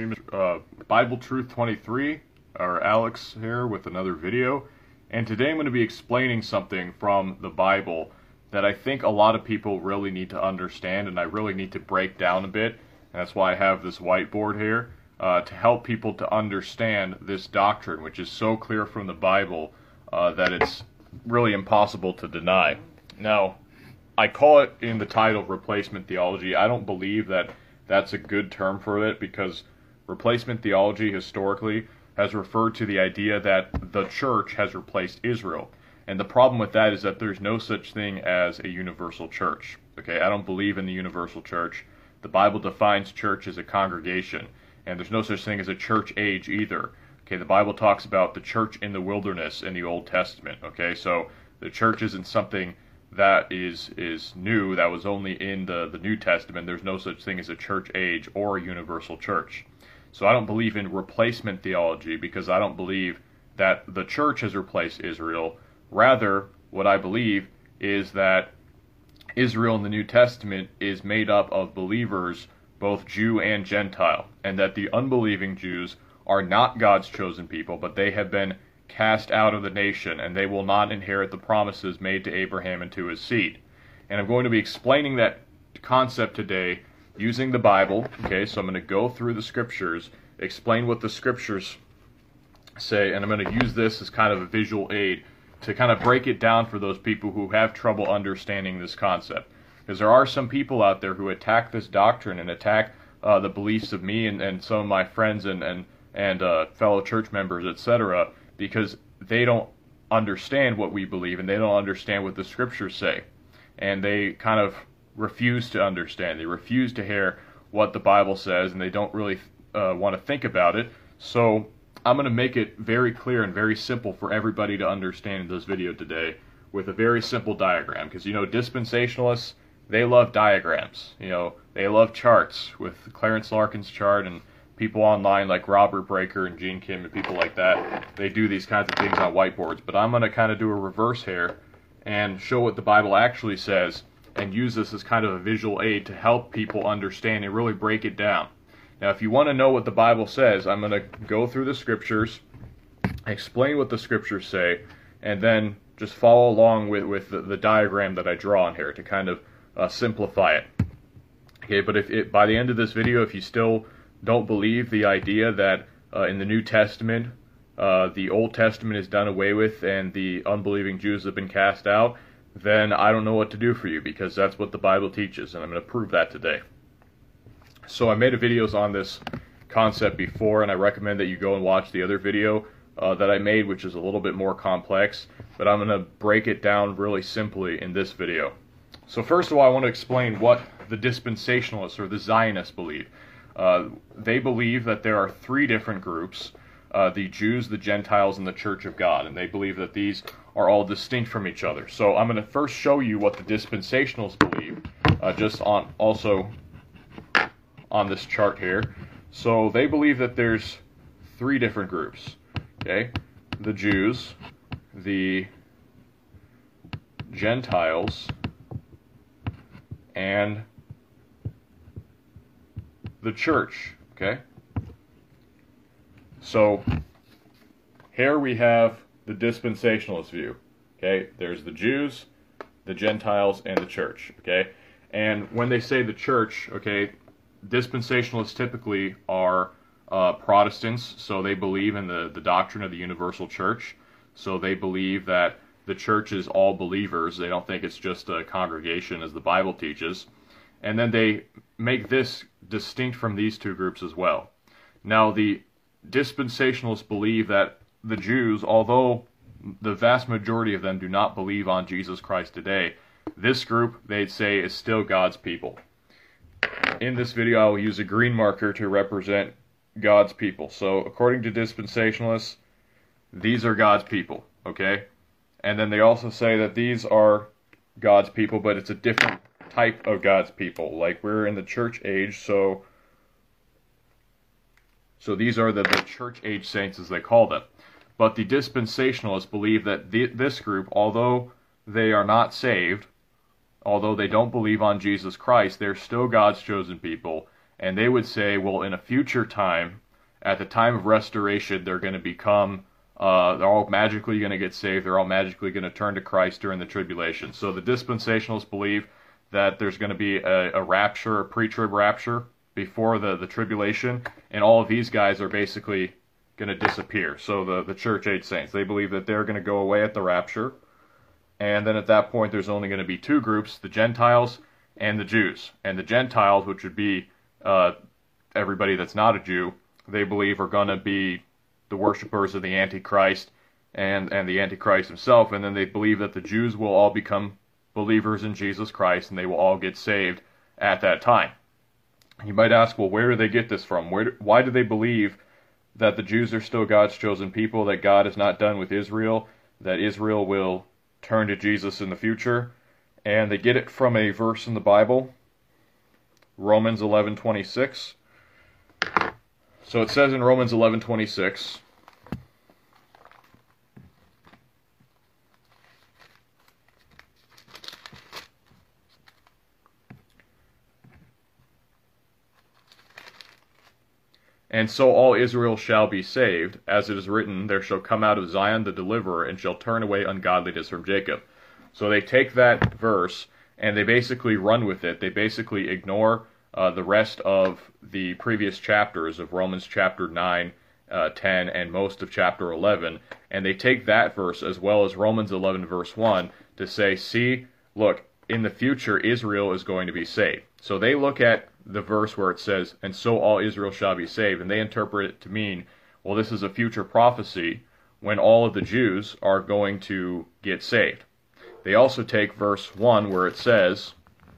name is Bible Truth 23, or Alex here with another video. And today I'm going to be explaining something from the Bible that I think a lot of people really need to understand, and I really need to break down a bit. And that's why I have this whiteboard here to help people to understand this doctrine, which is so clear from the Bible that it's really impossible to deny. Now, I call it in the title replacement theology. I don't believe that that's a good term for it, because replacement theology historically has referred to the idea that the church has replaced Israel. And the problem with that is that there's no such thing as a universal church. Okay, I don't believe in the universal church. The Bible defines church as a congregation, and there's no such thing as a church age either. Okay, the Bible talks about the church in the wilderness in the Old Testament. Okay, so the church isn't something that is new, that was only in the New Testament. There's no such thing as a church age or a universal church. So I don't believe in replacement theology, because I don't believe that the church has replaced Israel. Rather, what I believe is that Israel in the New Testament is made up of believers, both Jew and Gentile, and that the unbelieving Jews are not God's chosen people, but they have been cast out of the nation, and they will not inherit the promises made to Abraham and to his seed. And I'm going to be explaining that concept today using the Bible. Okay, so I'm going to go through the scriptures, explain what the scriptures say, and I'm going to use this as kind of a visual aid to kind of break it down for those people who have trouble understanding this concept. Because there are some people out there who attack this doctrine and attack the beliefs of me and some of my friends and fellow church members, etc., because they don't understand what we believe, and they don't understand what the scriptures say. And they kind of refuse to understand. They refuse to hear what the Bible says, and they don't really want to think about it. So I'm going to make it very clear and very simple for everybody to understand in this video today with a very simple diagram. Because, you know, dispensationalists, they love diagrams. You know, they love charts, with Clarence Larkin's chart, and people online like Robert Breaker and Gene Kim and people like that, they do these kinds of things on whiteboards. But I'm going to kind of do a reverse here and show what the Bible actually says, and use this as kind of a visual aid to help people understand and really break it down. Now, if you want to know what the Bible says, I'm going to go through the scriptures, explain what the scriptures say, and then just follow along with the diagram that I draw on here to kind of simplify it. Okay, but if by the end of this video, if you still don't believe the idea that in the New Testament the Old Testament is done away with and the unbelieving Jews have been cast out, then I don't know what to do for you, because that's what the Bible teaches, and I'm going to prove that today. So I made videos on this concept before, and I recommend that you go and watch the other video that I made, which is a little bit more complex, but I'm going to break it down really simply in this video. So first of all, I want to explain what the dispensationalists or the Zionists believe. They believe that there are three different groups, the Jews, the Gentiles, and the Church of God, and they believe that these are all distinct from each other. So I'm going to first show you what the dispensationalists believe, just also on this chart here. So they believe that there's three different groups. Okay, the Jews, the Gentiles, and the church. Okay, so here we have the dispensationalist view. Okay, there's the Jews, the Gentiles, and the church. Okay, and when they say the church, okay, dispensationalists typically are Protestants, so they believe in the doctrine of the universal church. So they believe that the church is all believers. They don't think it's just a congregation as the Bible teaches. And then they make this distinct from these two groups as well. Now, the dispensationalists believe that the Jews, although the vast majority of them do not believe on Jesus Christ today, this group, they'd say, is still God's people. In this video, I will use a green marker to represent God's people. So, according to dispensationalists, these are God's people, okay? And then they also say that these are God's people, but it's a different type of God's people. Like, we're in the church age, so these are the church age saints, as they call them. But the dispensationalists believe that this group, although they are not saved, although they don't believe on Jesus Christ, they're still God's chosen people, And they would say, well, in a future time, at the time of restoration, they're going to become, they're all magically going to get saved. They're all magically going to turn to Christ during the tribulation. So the dispensationalists believe that there's going to be a rapture, a pre-trib rapture before the tribulation, and all of these guys are basically going to disappear. So the church age saints, they believe that they're going to go away at the rapture, and then at that point there's only going to be two groups, the Gentiles and the Jews. And the Gentiles, which would be everybody that's not a Jew, they believe are going to be the worshipers of the Antichrist and the Antichrist himself, and then they believe that the Jews will all become believers in Jesus Christ, and they will all get saved at that time. You might ask, well, where do they get this from? Why do they believe that the Jews are still God's chosen people, that God is not done with Israel, that Israel will turn to Jesus in the future? And they get it from a verse in the Bible, Romans 11:26. So it says in Romans 11:26, and so all Israel shall be saved, as it is written, there shall come out of Zion the deliverer, and shall turn away ungodliness from Jacob. So they take that verse, and they basically run with it. They basically ignore the rest of the previous chapters of Romans chapter 9, 10, and most of chapter 11, and they take that verse as well as Romans 11 verse 1 to say, see, look, in the future Israel is going to be saved. So they look at the verse where it says, and so all Israel shall be saved, and they interpret it to mean, well, this is a future prophecy when all of the Jews are going to get saved. They also take verse 1 where it says,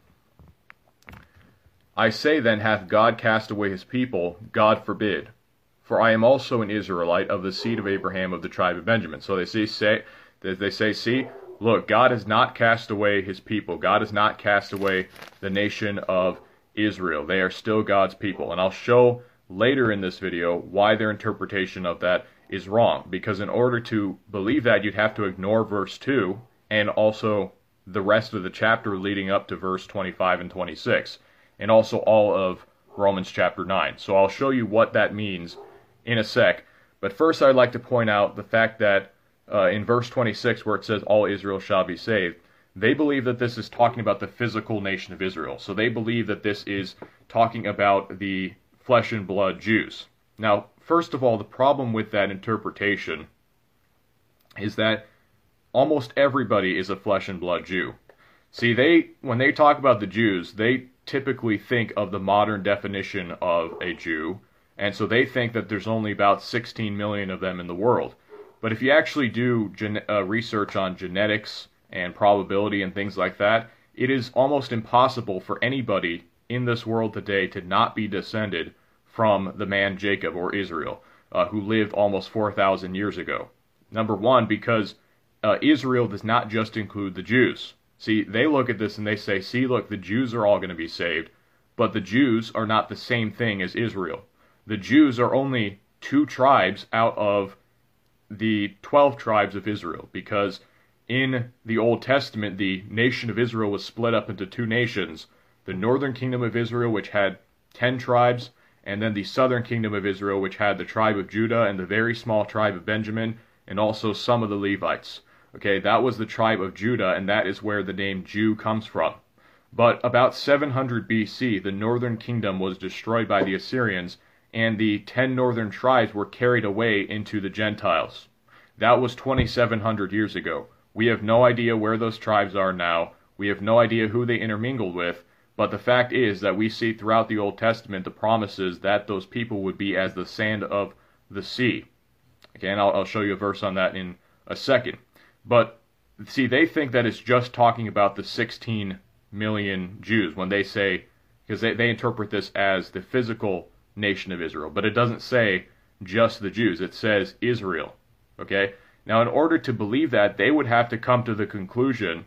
I say then, hath God cast away his people? God forbid. For I am also an Israelite of the seed of Abraham of the tribe of Benjamin. So they say, see, look, God has not cast away his people. God has not cast away the nation of Israel. They are still God's people. And I'll show later in this video why their interpretation of that is wrong. Because in order to believe that, you'd have to ignore verse 2 and also the rest of the chapter leading up to verse 25 and 26. And also all of Romans chapter 9. So I'll show you what that means in a sec. But first I'd like to point out the fact that in verse 26 where it says, all Israel shall be saved, they believe that this is talking about the physical nation of Israel. So they believe that this is talking about the flesh and blood Jews. Now, first of all, the problem with that interpretation is that almost everybody is a flesh and blood Jew. See, when they talk about the Jews, they typically think of the modern definition of a Jew, and so they think that there's only about 16 million of them in the world. But if you actually do research on genetics and probability and things like that, it is almost impossible for anybody in this world today to not be descended from the man Jacob or Israel, who lived almost 4,000 years ago. Number one, because Israel does not just include the Jews. See, they look at this and they say, see, look, the Jews are all going to be saved, but the Jews are not the same thing as Israel. The Jews are only 2 tribes out of the 12 tribes of Israel, because in the Old Testament, the nation of Israel was split up into 2 nations, the northern kingdom of Israel, which had 10 tribes, and then the southern kingdom of Israel, which had the tribe of Judah and the very small tribe of Benjamin, and also some of the Levites. Okay, that was the tribe of Judah, and that is where the name Jew comes from. But about 700 BC, the northern kingdom was destroyed by the Assyrians, and the 10 northern tribes were carried away into the Gentiles. That was 2,700 years ago. We have no idea where those tribes are now. We have no idea who they intermingled with, but the fact is that we see throughout the Old Testament the promises that those people would be as the sand of the sea. Okay, and I'll show you a verse on that in a second. But, see, they think that it's just talking about the 16 million Jews when they say, because they interpret this as the physical nation of Israel. But it doesn't say just the Jews. It says Israel. Okay? Now, in order to believe that, they would have to come to the conclusion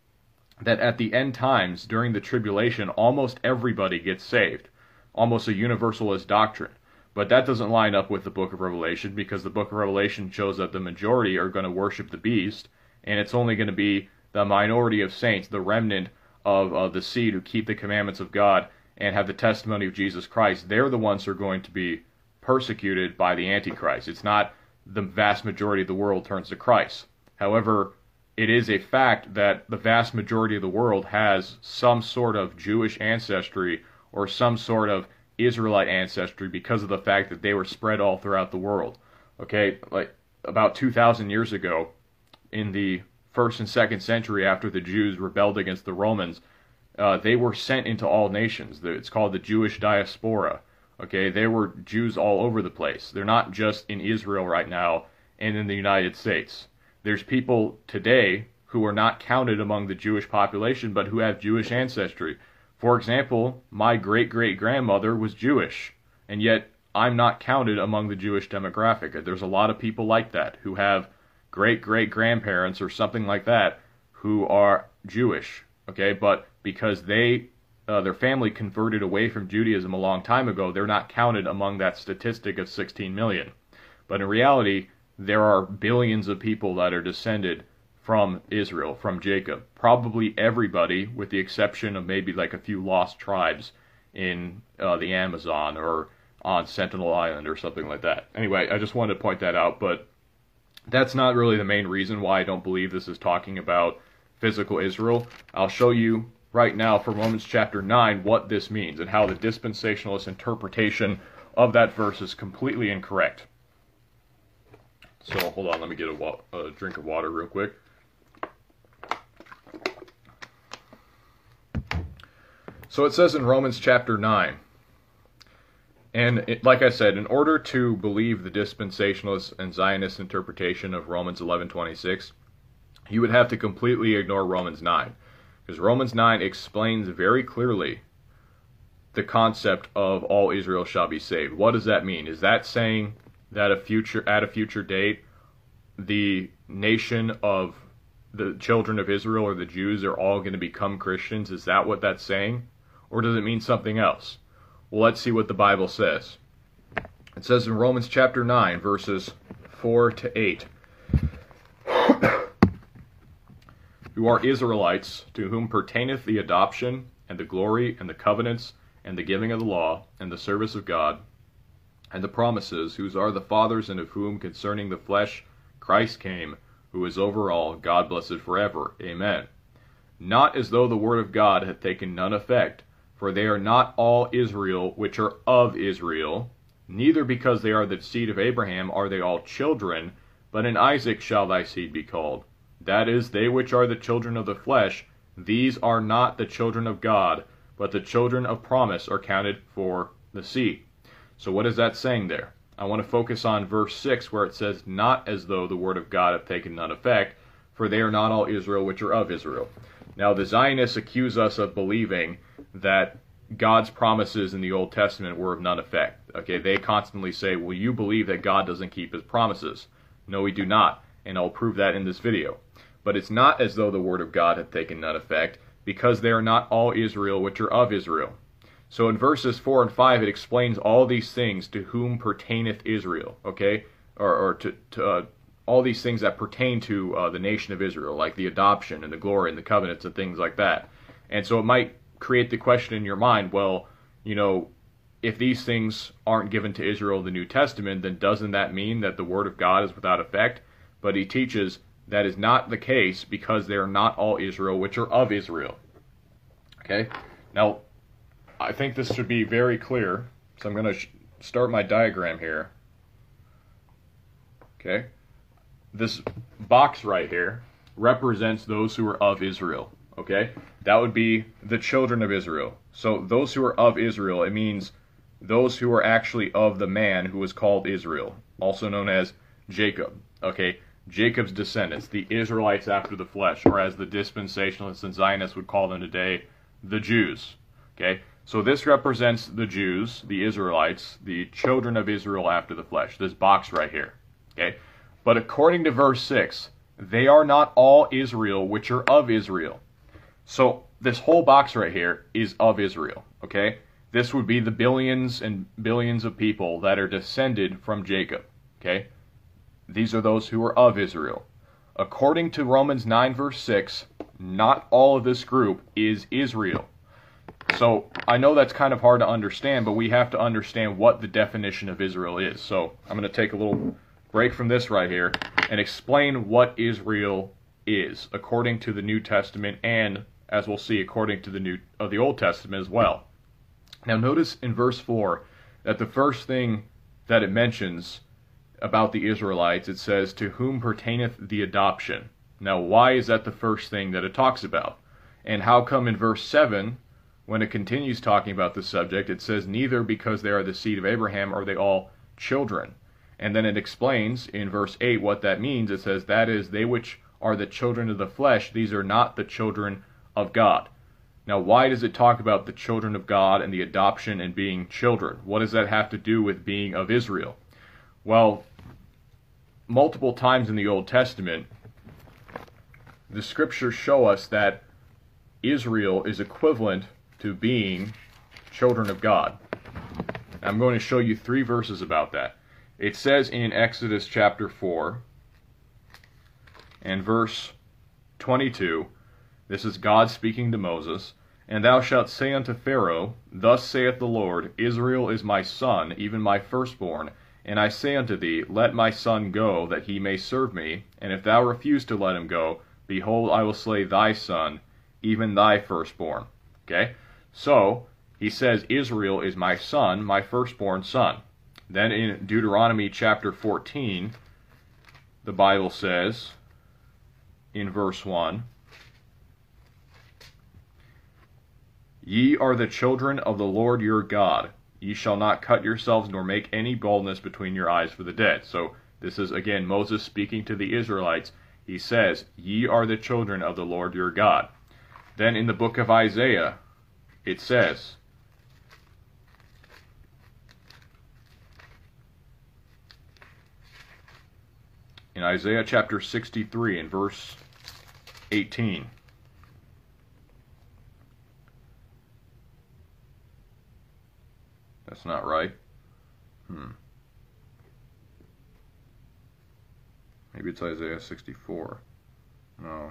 that at the end times, during the tribulation, almost everybody gets saved. Almost a universalist doctrine. But that doesn't line up with the book of Revelation, because the book of Revelation shows that the majority are going to worship the beast, and it's only going to be the minority of saints, the remnant of the seed who keep the commandments of God and have the testimony of Jesus Christ, they're the ones who are going to be persecuted by the Antichrist. It's not the vast majority of the world turns to Christ. However, it is a fact that the vast majority of the world has some sort of Jewish ancestry or some sort of Israelite ancestry because of the fact that they were spread all throughout the world. Okay, like about 2,000 years ago, in the 1st and 2nd century after the Jews rebelled against the Romans, they were sent into all nations. It's called the Jewish diaspora. Okay, there were Jews all over the place. They're not just in Israel right now and in the United States. There's people today who are not counted among the Jewish population, but who have Jewish ancestry. For example, my great-great-grandmother was Jewish, and yet I'm not counted among the Jewish demographic. There's a lot of people like that who have great-great-grandparents or something like that who are Jewish, okay? But because their family converted away from Judaism a long time ago, they're not counted among that statistic of 16 million. But in reality, there are billions of people that are descended from Israel, from Jacob. Probably everybody, with the exception of maybe like a few lost tribes in the Amazon or on Sentinel Island or something like that. Anyway, I just wanted to point that out, but that's not really the main reason why I don't believe this is talking about physical Israel. I'll show you right now from Romans chapter 9 what this means and how the dispensationalist interpretation of that verse is completely incorrect. So hold on, let me get a drink of water real quick. So it says in Romans chapter 9, and like I said, in order to believe the dispensationalist and Zionist interpretation of Romans 11:26, you would have to completely ignore Romans 9. Because Romans 9 explains very clearly the concept of all Israel shall be saved. What does that mean? Is that saying that at a future date, the nation of the children of Israel or the Jews are all going to become Christians? Is that what that's saying? Or does it mean something else? Well, let's see what the Bible says. It says in Romans chapter 9, verses 4 to 8, who are Israelites, to whom pertaineth the adoption, and the glory, and the covenants, and the giving of the law, and the service of God, and the promises, whose are the fathers, and of whom concerning the flesh Christ came, who is over all, God blessed forever. Amen. Not as though the word of God hath taken none effect, for they are not all Israel which are of Israel, neither because they are the seed of Abraham are they all children, but in Isaac shall thy seed be called. That is, they which are the children of the flesh, these are not the children of God, but the children of promise are counted for the seed. So what is that saying there? I want to focus on verse 6 where it says, not as though the word of God hath taken none effect, for they are not all Israel which are of Israel. Now the Zionists accuse us of believing that God's promises in the Old Testament were of none effect. Okay, they constantly say, well, you believe that God doesn't keep his promises. No, we do not, and I'll prove that in this video. But it's not as though the word of God hath taken none effect, because they are not all Israel which are of Israel. So in verses 4 and 5, it explains all these things to whom pertaineth Israel, okay? Or to all these things that pertain to the nation of Israel, like the adoption and the glory and the covenants and things like that. And so it might create the question in your mind, well, you know, if these things aren't given to Israel in the New Testament, then doesn't that mean that the word of God is without effect? But he teaches that is not the case, because they are not all Israel which are of Israel. Okay? Now, I think this should be very clear, so I'm going to start my diagram here. Okay? This box right here represents those who are of Israel. Okay? That would be the children of Israel. So those who are of Israel, it means those who are actually of the man who is called Israel, also known as Jacob. Okay? Jacob's descendants, the Israelites after the flesh, or as the dispensationalists and Zionists would call them today, the Jews. Okay? So this represents the Jews, the Israelites, the children of Israel after the flesh, this box right here. Okay? But according to verse 6, they are not all Israel which are of Israel. So this whole box right here is of Israel. Okay? This would be the billions and billions of people that are descended from Jacob. Okay? These are those who are of Israel. According to Romans 9 verse 6, not all of this group is Israel. So I know that's kind of hard to understand, but we have to understand what the definition of Israel is. So I'm going to take a little break from this right here and explain what Israel is according to the New Testament, and as we'll see, according to the Old Testament as well. Now notice in verse 4 that the first thing that it mentions about the Israelites, it says, "To whom pertaineth the adoption." Now why is that the first thing that it talks about? And how come in verse 7, when it continues talking about the subject, it says, "Neither because they are the seed of Abraham are they all children." And then it explains in verse 8 what that means. It says, "That is, they which are the children of the flesh, these are not the children of God." Now, why does it talk about the children of God and the adoption and being children? What does that have to do with being of Israel? Well, multiple times in the Old Testament, the scriptures show us that Israel is equivalent to being children of God. I'm going to show you 3 verses about that. It says in Exodus chapter 4 and verse 22, this is God speaking to Moses, "And thou shalt say unto Pharaoh, Thus saith the Lord, Israel is my son, even my firstborn. And I say unto thee, Let my son go, that he may serve me. And if thou refuse to let him go, behold, I will slay thy son, even thy firstborn." Okay? So, he says, Israel is my son, my firstborn son. Then in Deuteronomy chapter 14, the Bible says, in verse 1, "Ye are the children of the Lord your God. Ye shall not cut yourselves, nor make any baldness between your eyes for the dead." So this is, again, Moses speaking to the Israelites. He says, "Ye are the children of the Lord your God." Then in the book of Isaiah, it says, in Isaiah chapter 63 and verse 18, that's not right. Maybe it's Isaiah 64. No.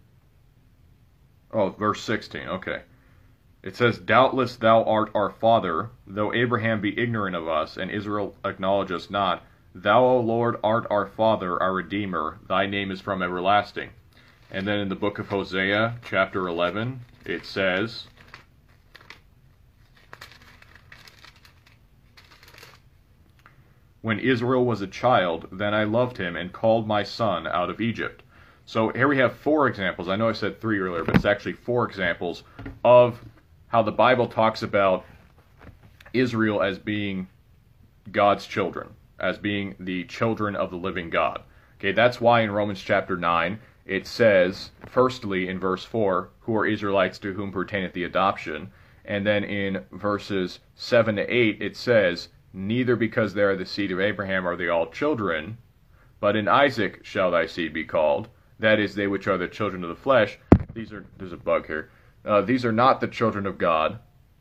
Oh, verse 16, okay. It says, "Doubtless thou art our father, though Abraham be ignorant of us, and Israel acknowledge us not. Thou, O Lord, art our Father, our Redeemer. Thy name is from everlasting." And then in the book of Hosea, chapter 11, it says, "When Israel was a child, then I loved him and called my son out of Egypt." So here we have 4 examples. I know I said 3 earlier, but it's actually 4 examples of how the Bible talks about Israel as being God's children, as being the children of the living God. Okay, that's why in Romans chapter 9, it says, firstly in verse 4, "Who are Israelites, to whom pertaineth the adoption?" And then in verses 7 to 8, it says, "Neither because they are the seed of Abraham are they all children, but in Isaac shall thy seed be called. That is, they which are the children of the flesh." There's a bug here. "These are not the children of God,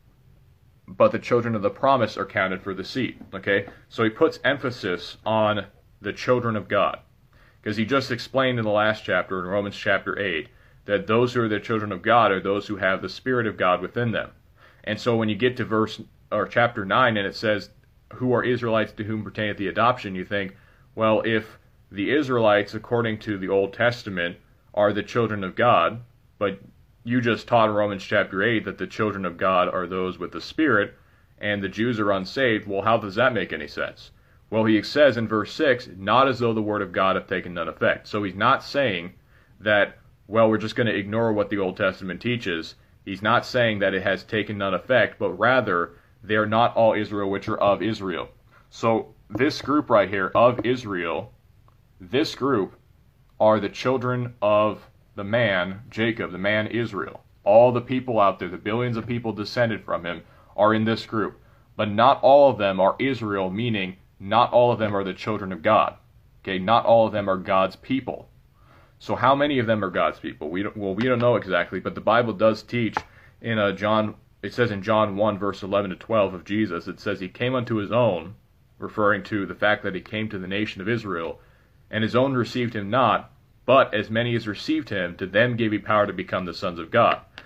but the children of the promise are counted for the seed." Okay? So he puts emphasis on the children of God, because he just explained in the last chapter, in Romans chapter 8, that those who are the children of God are those who have the Spirit of God within them. And so when you get to chapter 9, and it says, "Who are Israelites, to whom pertaineth the adoption?" you think, well, if the Israelites, according to the Old Testament, are the children of God, but you just taught in Romans chapter 8 that the children of God are those with the Spirit, and the Jews are unsaved, well, how does that make any sense? Well, he says in verse 6, "Not as though the word of God hath taken none effect." So he's not saying that, well, we're just going to ignore what the Old Testament teaches. He's not saying that it has taken none effect, but rather, they are not all Israel which are of Israel. So this group right here, of Israel, this group are the children of the man Jacob, the man Israel. All the people out there, the billions of people descended from him, are in this group. But not all of them are Israel, meaning not all of them are the children of God. Okay, not all of them are God's people. So how many of them are God's people? We don't know exactly, but the Bible does teach in John. It says in John 1, verse 11 to 12 of Jesus, it says, "He came unto his own," referring to the fact that he came to the nation of Israel, "and his own received him not, but as many as received him, to them gave he power to become the sons of God."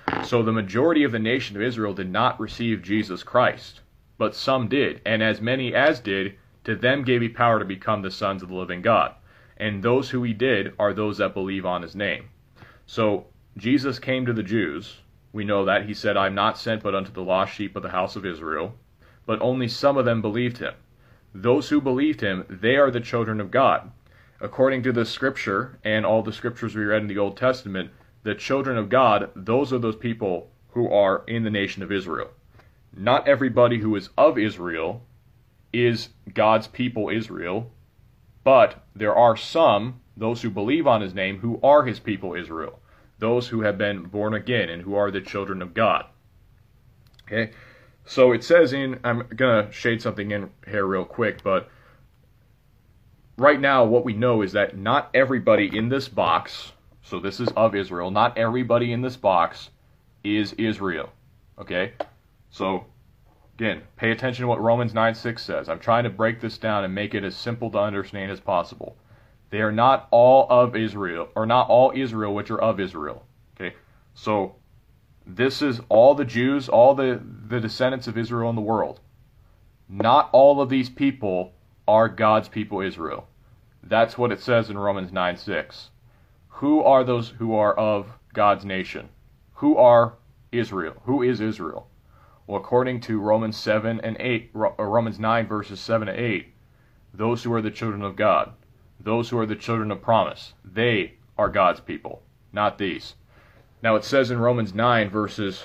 So the majority of the nation of Israel did not receive Jesus Christ, but some did, and as many as did, to them gave he power to become the sons of the living God. And those who he did are those that believe on his name. So Jesus came to the Jews. We know that. He said, I am not sent but unto the lost sheep of the house of Israel. But only some of them believed him. Those who believed him, they are the children of God. According to the scripture and all the scriptures we read in the Old Testament, the children of God, those are those people who are in the nation of Israel. Not everybody who is of Israel is God's people Israel, but there are some, those who believe on his name, who are his people Israel, those who have been born again and who are the children of God. Okay, so it says in, I'm going to shade something in here real quick, but right now what we know is that not everybody in this box, so this is of Israel, not everybody in this box is Israel. Okay, so again, pay attention to what Romans 9:6 says. I'm trying to break this down and make it as simple to understand as possible. They are not all of Israel, or not all Israel which are of Israel. Okay, so this is all the Jews, all the descendants of Israel in the world. Not all of these people are God's people Israel. That's what it says in Romans 9:6. Who are those who are of God's nation? Who are Israel? Who is Israel? Well, according to Romans 7 and 8, or Romans 9 verses 7 to 8, those who are the children of God, those who are the children of promise, they are God's people, not these. Now it says in Romans 9 verses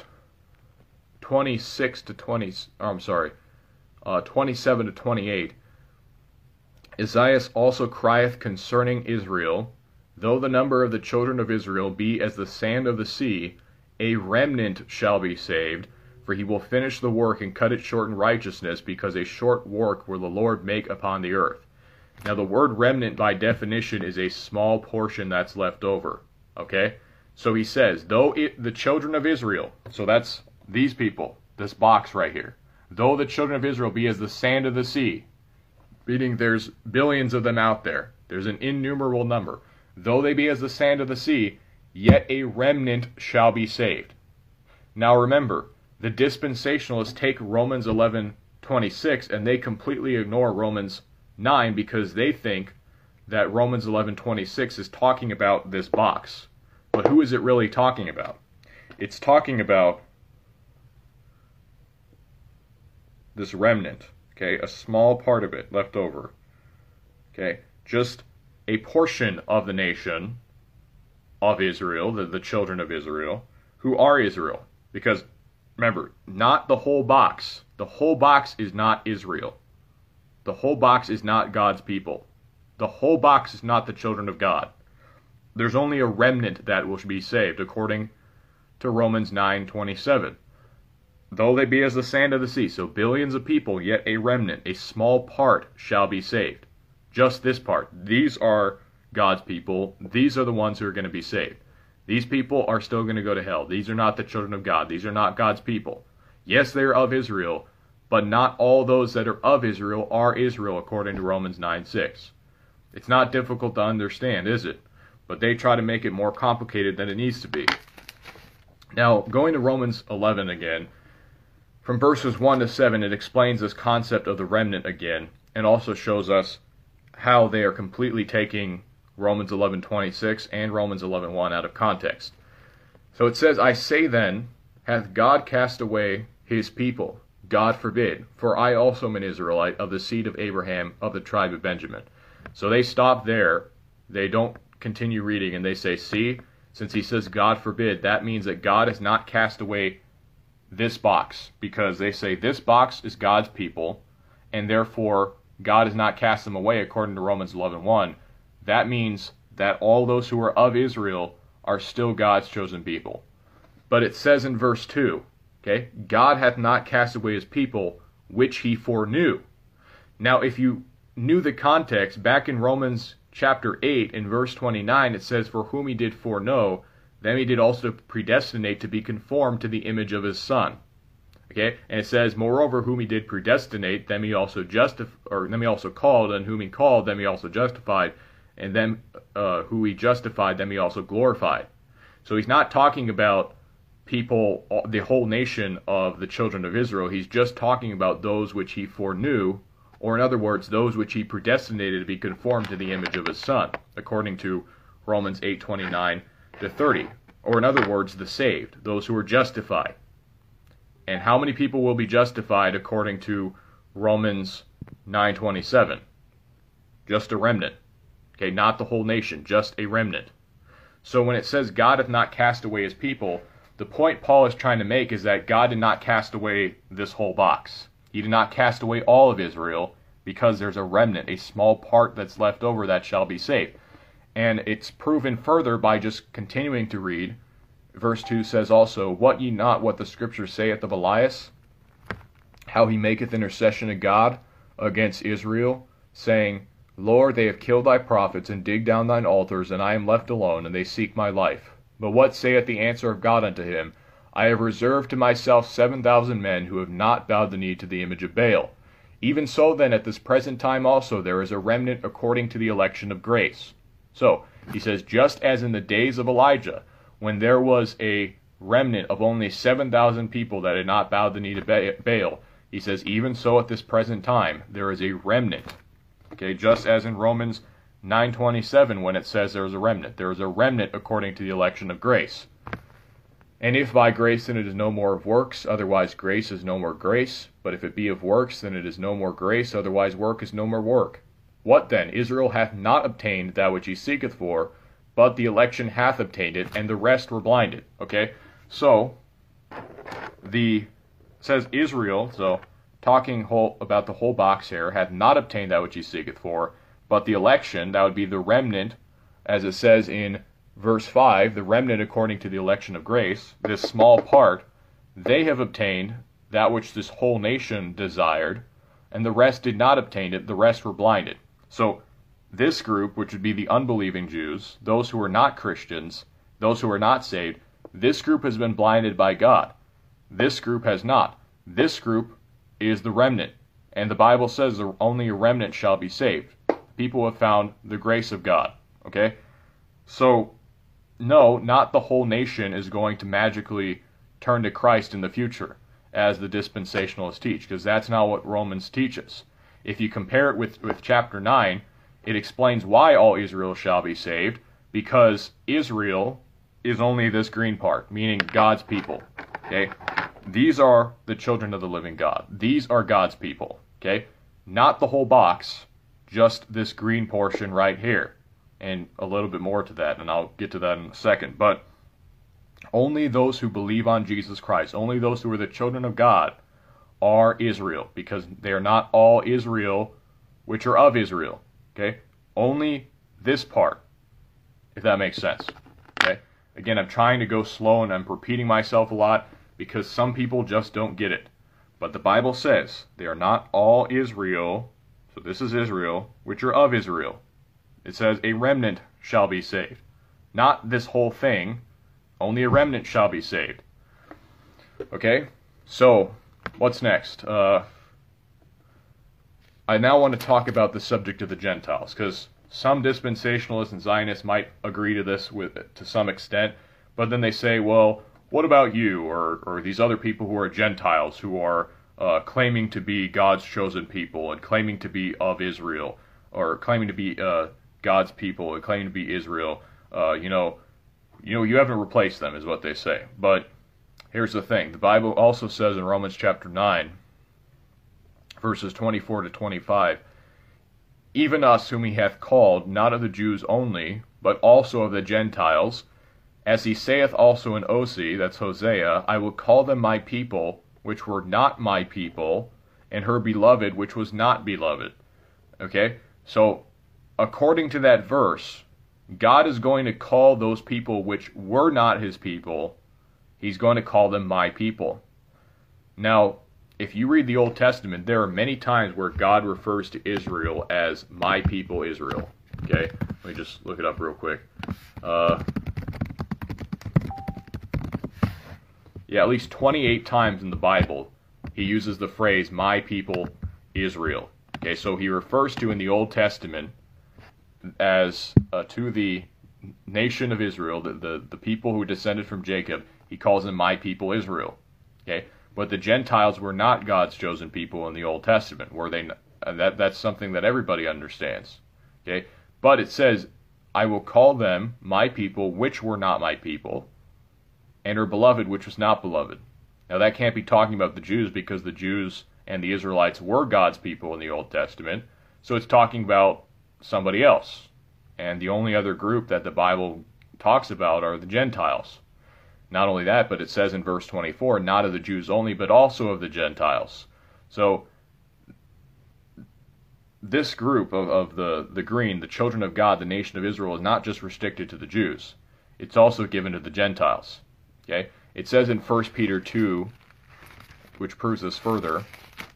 26 to 20, or I'm sorry, 27 to 28, Isaiah also crieth concerning Israel, though the number of the children of Israel be as the sand of the sea, a remnant shall be saved, for he will finish the work and cut it short in righteousness, because a short work will the Lord make upon the earth. Now the word remnant by definition is a small portion that's left over. Okay? So he says, though the children of Israel, so that's these people, this box right here, though the children of Israel be as the sand of the sea, meaning there's billions of them out there, there's an innumerable number, though they be as the sand of the sea, yet a remnant shall be saved. Now remember, the dispensationalists take Romans 11:26 and they completely ignore Romans 9 because they think that Romans 11:26 is talking about this box. But who is it really talking about? It's talking about this remnant, okay, a small part of it left over, okay, just a portion of the nation of Israel, the children of Israel, who are Israel. Because remember, not the whole box. The whole box is not Israel. The whole box is not God's people. The whole box is not the children of God. There's only a remnant that will be saved, according to Romans 9:27. Though they be as the sand of the sea, so billions of people, yet a remnant, a small part shall be saved. Just this part. These are God's people. These are the ones who are going to be saved. These people are still going to go to hell. These are not the children of God. These are not God's people. Yes, they are of Israel, but not all those that are of Israel are Israel, according to Romans 9:6. It's not difficult to understand, is it? But they try to make it more complicated than it needs to be. Now, going to Romans 11 again, from verses 1 to 7, it explains this concept of the remnant again, and also shows us how they are completely taking Romans 11:26 and Romans 11:1 out of context. So it says, I say then, hath God cast away his people? God forbid, for I also am an Israelite, of the seed of Abraham, of the tribe of Benjamin. So they stop there. They don't continue reading, and they say, see, since he says God forbid, that means that God has not cast away this box, because they say this box is God's people, and therefore God has not cast them away, according to Romans 11:1. That means that all those who are of Israel are still God's chosen people. But it says in verse 2, okay, God hath not cast away his people, which he foreknew. Now, if you knew the context, back in Romans chapter 8, in verse 29, it says, for whom he did foreknow, them he did also predestinate to be conformed to the image of his Son. Okay, and it says, moreover, whom he did predestinate, them he also called, and whom he called, them he also justified, and them who he justified, them he also glorified. So he's not talking about people, the whole nation of the children of Israel. He's just talking about those which he foreknew, or in other words, those which he predestinated to be conformed to the image of his Son, according to Romans 8:29 to 30. Or in other words, the saved, those who are justified. And how many people will be justified according to Romans 9:27? Just a remnant. Okay, not the whole nation, just a remnant. So when it says God hath not cast away his people, the point Paul is trying to make is that God did not cast away this whole box. He did not cast away all of Israel, because there's a remnant, a small part that's left over that shall be saved. And it's proven further by just continuing to read. Verse 2 says also, "What ye not what the Scripture saith of Elias, how he maketh intercession to God against Israel, saying, Lord, they have killed thy prophets, and digged down thine altars, and I am left alone, and they seek my life. But what saith the answer of God unto him? I have reserved to myself 7,000 men who have not bowed the knee to the image of Baal. Even so then at this present time also there is a remnant according to the election of grace." So, he says, just as in the days of Elijah, when there was a remnant of only 7,000 people that had not bowed the knee to Baal, he says, even so at this present time there is a remnant. Okay, just as in Romans 9:27 when it says there is a remnant. There is a remnant according to the election of grace. "And if by grace, then it is no more of works, otherwise grace is no more grace. But if it be of works, then it is no more grace, otherwise work is no more work. What then? Israel hath not obtained that which he seeketh for, but the election hath obtained it, and the rest were blinded." Okay, so it says Israel, so talking about the whole box here, hath not obtained that which he seeketh for, but the election, that would be the remnant, as it says in verse 5, the remnant according to the election of grace, this small part, they have obtained that which this whole nation desired, and the rest did not obtain it, the rest were blinded. So this group, which would be the unbelieving Jews, those who are not Christians, those who are not saved, this group has been blinded by God. This group has not. This group is the remnant. And the Bible says that only a remnant shall be saved. People have found the grace of God. Okay? So, no, not the whole nation is going to magically turn to Christ in the future, as the dispensationalists teach, because that's not what Romans teaches. If you compare it with chapter 9, it explains why all Israel shall be saved, because Israel is only this green part, meaning God's people. Okay? These are the children of the living God. These are God's people. Okay? Not the whole box, just this green portion right here. And a little bit more to that, and I'll get to that in a second. But only those who believe on Jesus Christ, only those who are the children of God, are Israel, because they are not all Israel which are of Israel. Okay? Only this part, if that makes sense. Okay? Again, I'm trying to go slow, and I'm repeating myself a lot, because some people just don't get it. But the Bible says they are not all Israel, so this is Israel, which are of Israel. It says a remnant shall be saved. Not this whole thing, only a remnant shall be saved. Okay, so what's next? I now want to talk about the subject of the Gentiles, because some dispensationalists and Zionists might agree to this to some extent, but then they say, well, what about you, or these other people who are Gentiles, who are claiming to be God's chosen people, and claiming to be of Israel, or claiming to be God's people, and claiming to be Israel? You haven't replaced them, is what they say. But here's the thing. The Bible also says in Romans chapter 9, verses 24 to 25, "Even us whom he hath called, not of the Jews only, but also of the Gentiles, as he saith also in Osee," that's Hosea, "I will call them my people, which were not my people, and her beloved, which was not beloved." Okay? So, according to that verse, God is going to call those people which were not his people, he's going to call them my people. Now, if you read the Old Testament, there are many times where God refers to Israel as my people Israel. Okay? Let me just look it up real quick. At least 28 times in the Bible, he uses the phrase, my people Israel. Okay, so he refers to in the Old Testament as to the nation of Israel, the people who descended from Jacob, He calls them my people Israel. Okay, but the Gentiles were not God's chosen people in the Old Testament. Were they? That's something that everybody understands. Okay, but it says, I will call them my people, which were not my people, and her beloved, which was not beloved. Now that can't be talking about the Jews, because the Jews and the Israelites were God's people in the Old Testament. So it's talking about somebody else. And the only other group that the Bible talks about are the Gentiles. Not only that, but it says in verse 24, not of the Jews only, but also of the Gentiles. So this group of the green, the children of God, the nation of Israel, is not just restricted to the Jews. It's also given to the Gentiles. Okay? It says in 1 Peter 2, which proves this further,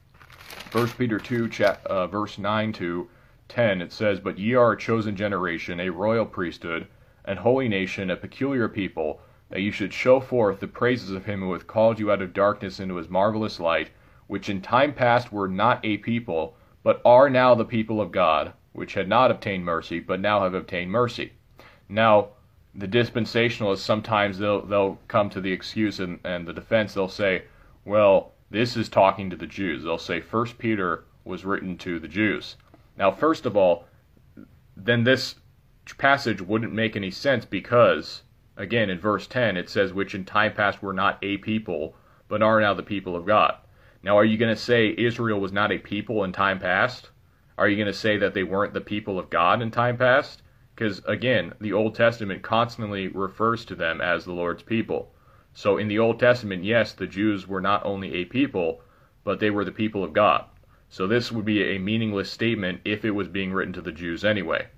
1 Peter 2, verse 9 to 10, it says, but ye are a chosen generation, a royal priesthood, an holy nation, a peculiar people, that you should show forth the praises of him who hath called you out of darkness into his marvelous light, which in time past were not a people, but are now the people of God, which had not obtained mercy, but now have obtained mercy. Now, the dispensationalists, sometimes they'll come to the excuse and the defense. They'll say, well, this is talking to the Jews. They'll say 1 Peter was written to the Jews. Now, first of all, then this passage wouldn't make any sense, because, again, in verse 10, it says, which in time past were not a people, but are now the people of God. Now, are you going to say Israel was not a people in time past? Are you going to say that they weren't the people of God in time past? Because, again, the Old Testament constantly refers to them as the Lord's people. So in the Old Testament, yes, the Jews were not only a people, but they were the people of God. So this would be a meaningless statement if it was being written to the Jews anyway.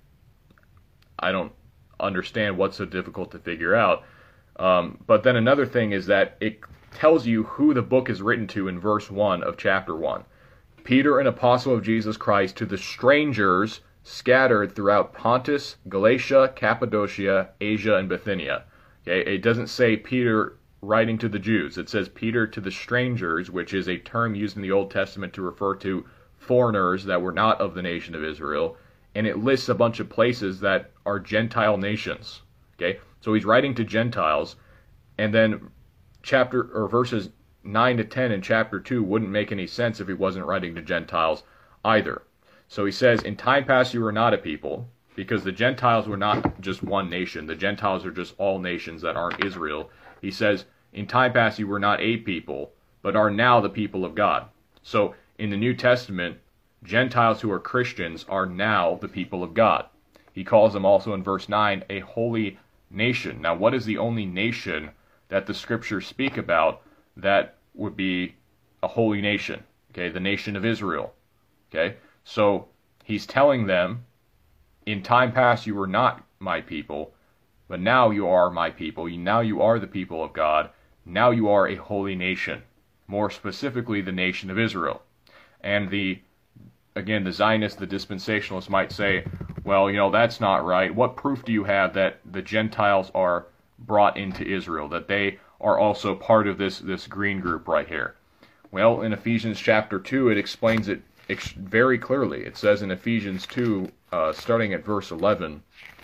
I don't understand what's so difficult to figure out. But then another thing is that it tells you who the book is written to in verse 1 of chapter 1. Peter, an apostle of Jesus Christ, to the strangers scattered throughout Pontus, Galatia, Cappadocia, Asia, and Bithynia. Okay, it doesn't say Peter writing to the Jews. It says Peter to the strangers, which is a term used in the Old Testament to refer to foreigners that were not of the nation of Israel, and it lists a bunch of places that are Gentile nations. Okay, so he's writing to Gentiles, and then verses 9 to 10 in chapter 2 wouldn't make any sense if he wasn't writing to Gentiles either. So he says, in time past you were not a people, because the Gentiles were not just one nation. The Gentiles are just all nations that aren't Israel. He says, in time past you were not a people, but are now the people of God. So in the New Testament, Gentiles who are Christians are now the people of God. He calls them also in verse 9 a holy nation. Now, what is the only nation that the scriptures speak about that would be a holy nation? Okay, the nation of Israel. Okay, so he's telling them, in time past you were not my people, but now you are my people. Now you are the people of God. Now you are a holy nation. More specifically, the nation of Israel. And the Zionists, the dispensationalists might say, well, that's not right. What proof do you have that the Gentiles are brought into Israel, that they are also part of this green group right here? Well, in Ephesians chapter 2, it explains it very clearly. It says in Ephesians 2, starting at verse 11,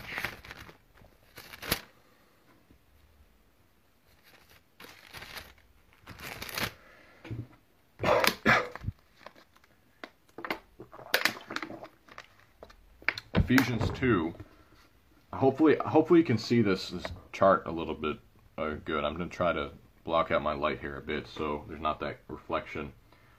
Ephesians 2, hopefully you can see this chart a little bit good. I'm going to try to block out my light here a bit so there's not that reflection.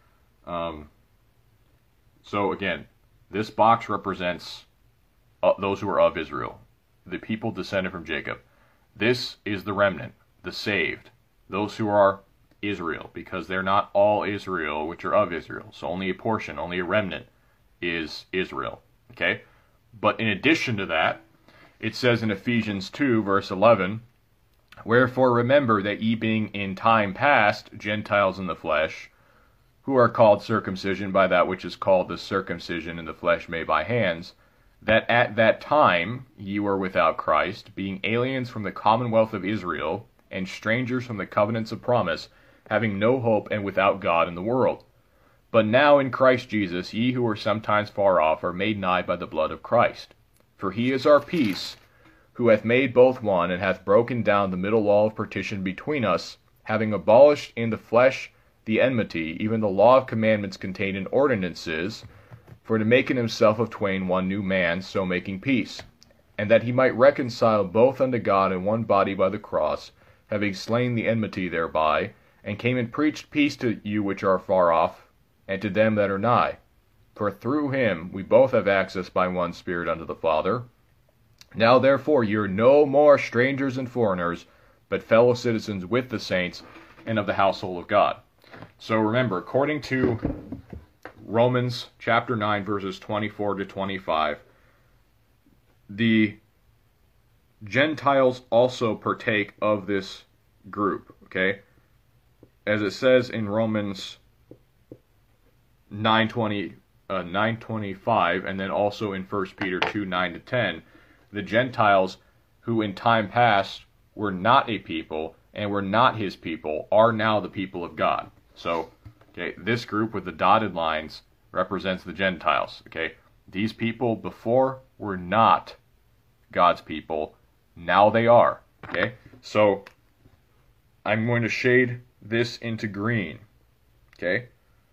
So again, this box represents those who are of Israel, the people descended from Jacob. This is the remnant, the saved, those who are Israel, because they're not all Israel which are of Israel. So only a portion, only a remnant is Israel. Okay? But in addition to that, it says in Ephesians 2, verse 11, wherefore remember that ye being in time past Gentiles in the flesh, who are called circumcision by that which is called the circumcision in the flesh made by hands, that at that time ye were without Christ, being aliens from the commonwealth of Israel, and strangers from the covenants of promise, having no hope and without God in the world. But now in Christ Jesus ye who were sometimes far off are made nigh by the blood of Christ. For he is our peace, who hath made both one, and hath broken down the middle wall of partition between us, having abolished in the flesh the enmity, even the law of commandments contained in ordinances, for to make in himself of twain one new man, so making peace, and that he might reconcile both unto God in one body by the cross, having slain the enmity thereby, and came and preached peace to you which are far off, and to them that are nigh. For through him we both have access by one Spirit unto the Father. Now therefore ye are no more strangers and foreigners, but fellow citizens with the saints, and of the household of God. So remember, according to Romans chapter 9, verses 24 to 25, the Gentiles also partake of this group, okay? As it says in Romans 9:25, and then also in 1 Peter 2, 9 to 10, the Gentiles who in time past were not a people and were not his people are now the people of God. So, okay, this group with the dotted lines represents the Gentiles, okay? These people before were not God's people. Now they are, okay? So, I'm going to shade this into green, okay?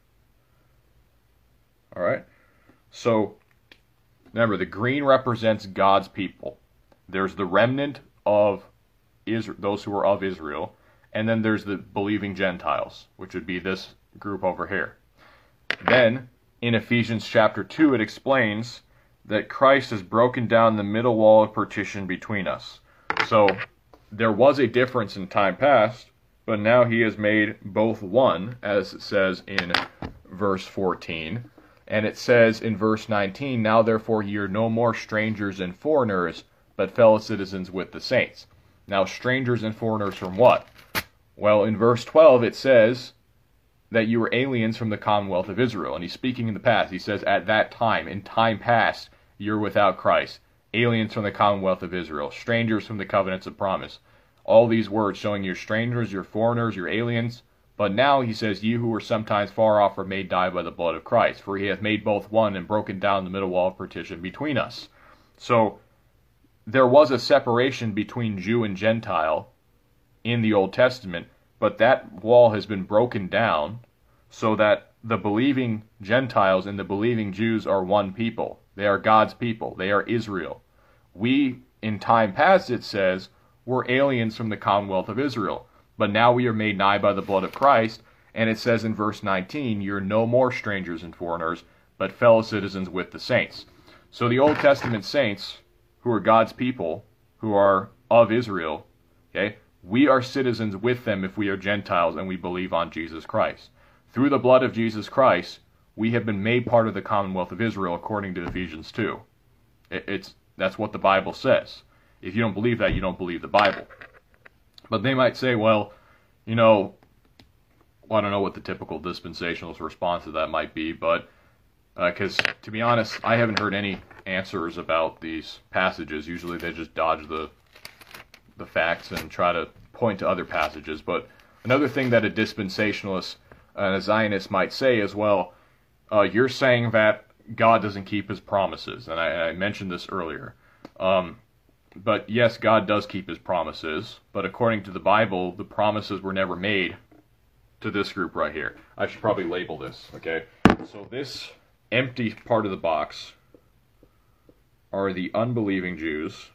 All right? So, remember, the green represents God's people. There's the remnant of Israel, those who are of Israel, and then there's the believing Gentiles, which would be this group over here. Then, in Ephesians chapter 2, it explains that Christ has broken down the middle wall of partition between us. So, there was a difference in time past, but now he has made both one, as it says in verse 14. And it says in verse 19, Now therefore ye are no more strangers and foreigners, but fellow citizens with the saints. Now strangers and foreigners from what? Well, in verse 12 it says that you were aliens from the commonwealth of Israel. And he's speaking in the past. He says, at that time, in time past, you're without Christ. Aliens from the commonwealth of Israel. Strangers from the covenants of promise. All these words showing you're strangers, you're foreigners, you're aliens. But now he says, ye who were sometimes far off are made die by the blood of Christ. For he hath made both one, and broken down the middle wall of partition between us. So, there was a separation between Jew and Gentile in the Old Testament, but that wall has been broken down so that the believing Gentiles and the believing Jews are one people. They are God's people. They are Israel. We, in time past, it says, were aliens from the commonwealth of Israel. But now we are made nigh by the blood of Christ, and it says in verse 19, you're no more strangers and foreigners, but fellow citizens with the saints. So the Old Testament saints, who are God's people, who are of Israel, okay, we are citizens with them if we are Gentiles and we believe on Jesus Christ. Through the blood of Jesus Christ, we have been made part of the commonwealth of Israel according to Ephesians 2. That's what the Bible says. If you don't believe that, you don't believe the Bible. But they might say, well, I don't know what the typical dispensationalist response to that might be, but because, to be honest, I haven't heard any answers about these passages. Usually they just dodge the facts and try to point to other passages. But another thing that a dispensationalist and a Zionist might say is, well, you're saying that God doesn't keep his promises, and I mentioned this earlier. But yes, God does keep his promises, but according to the Bible, the promises were never made to this group right here. I should probably label this, okay? So this empty part of the box are the unbelieving Jews,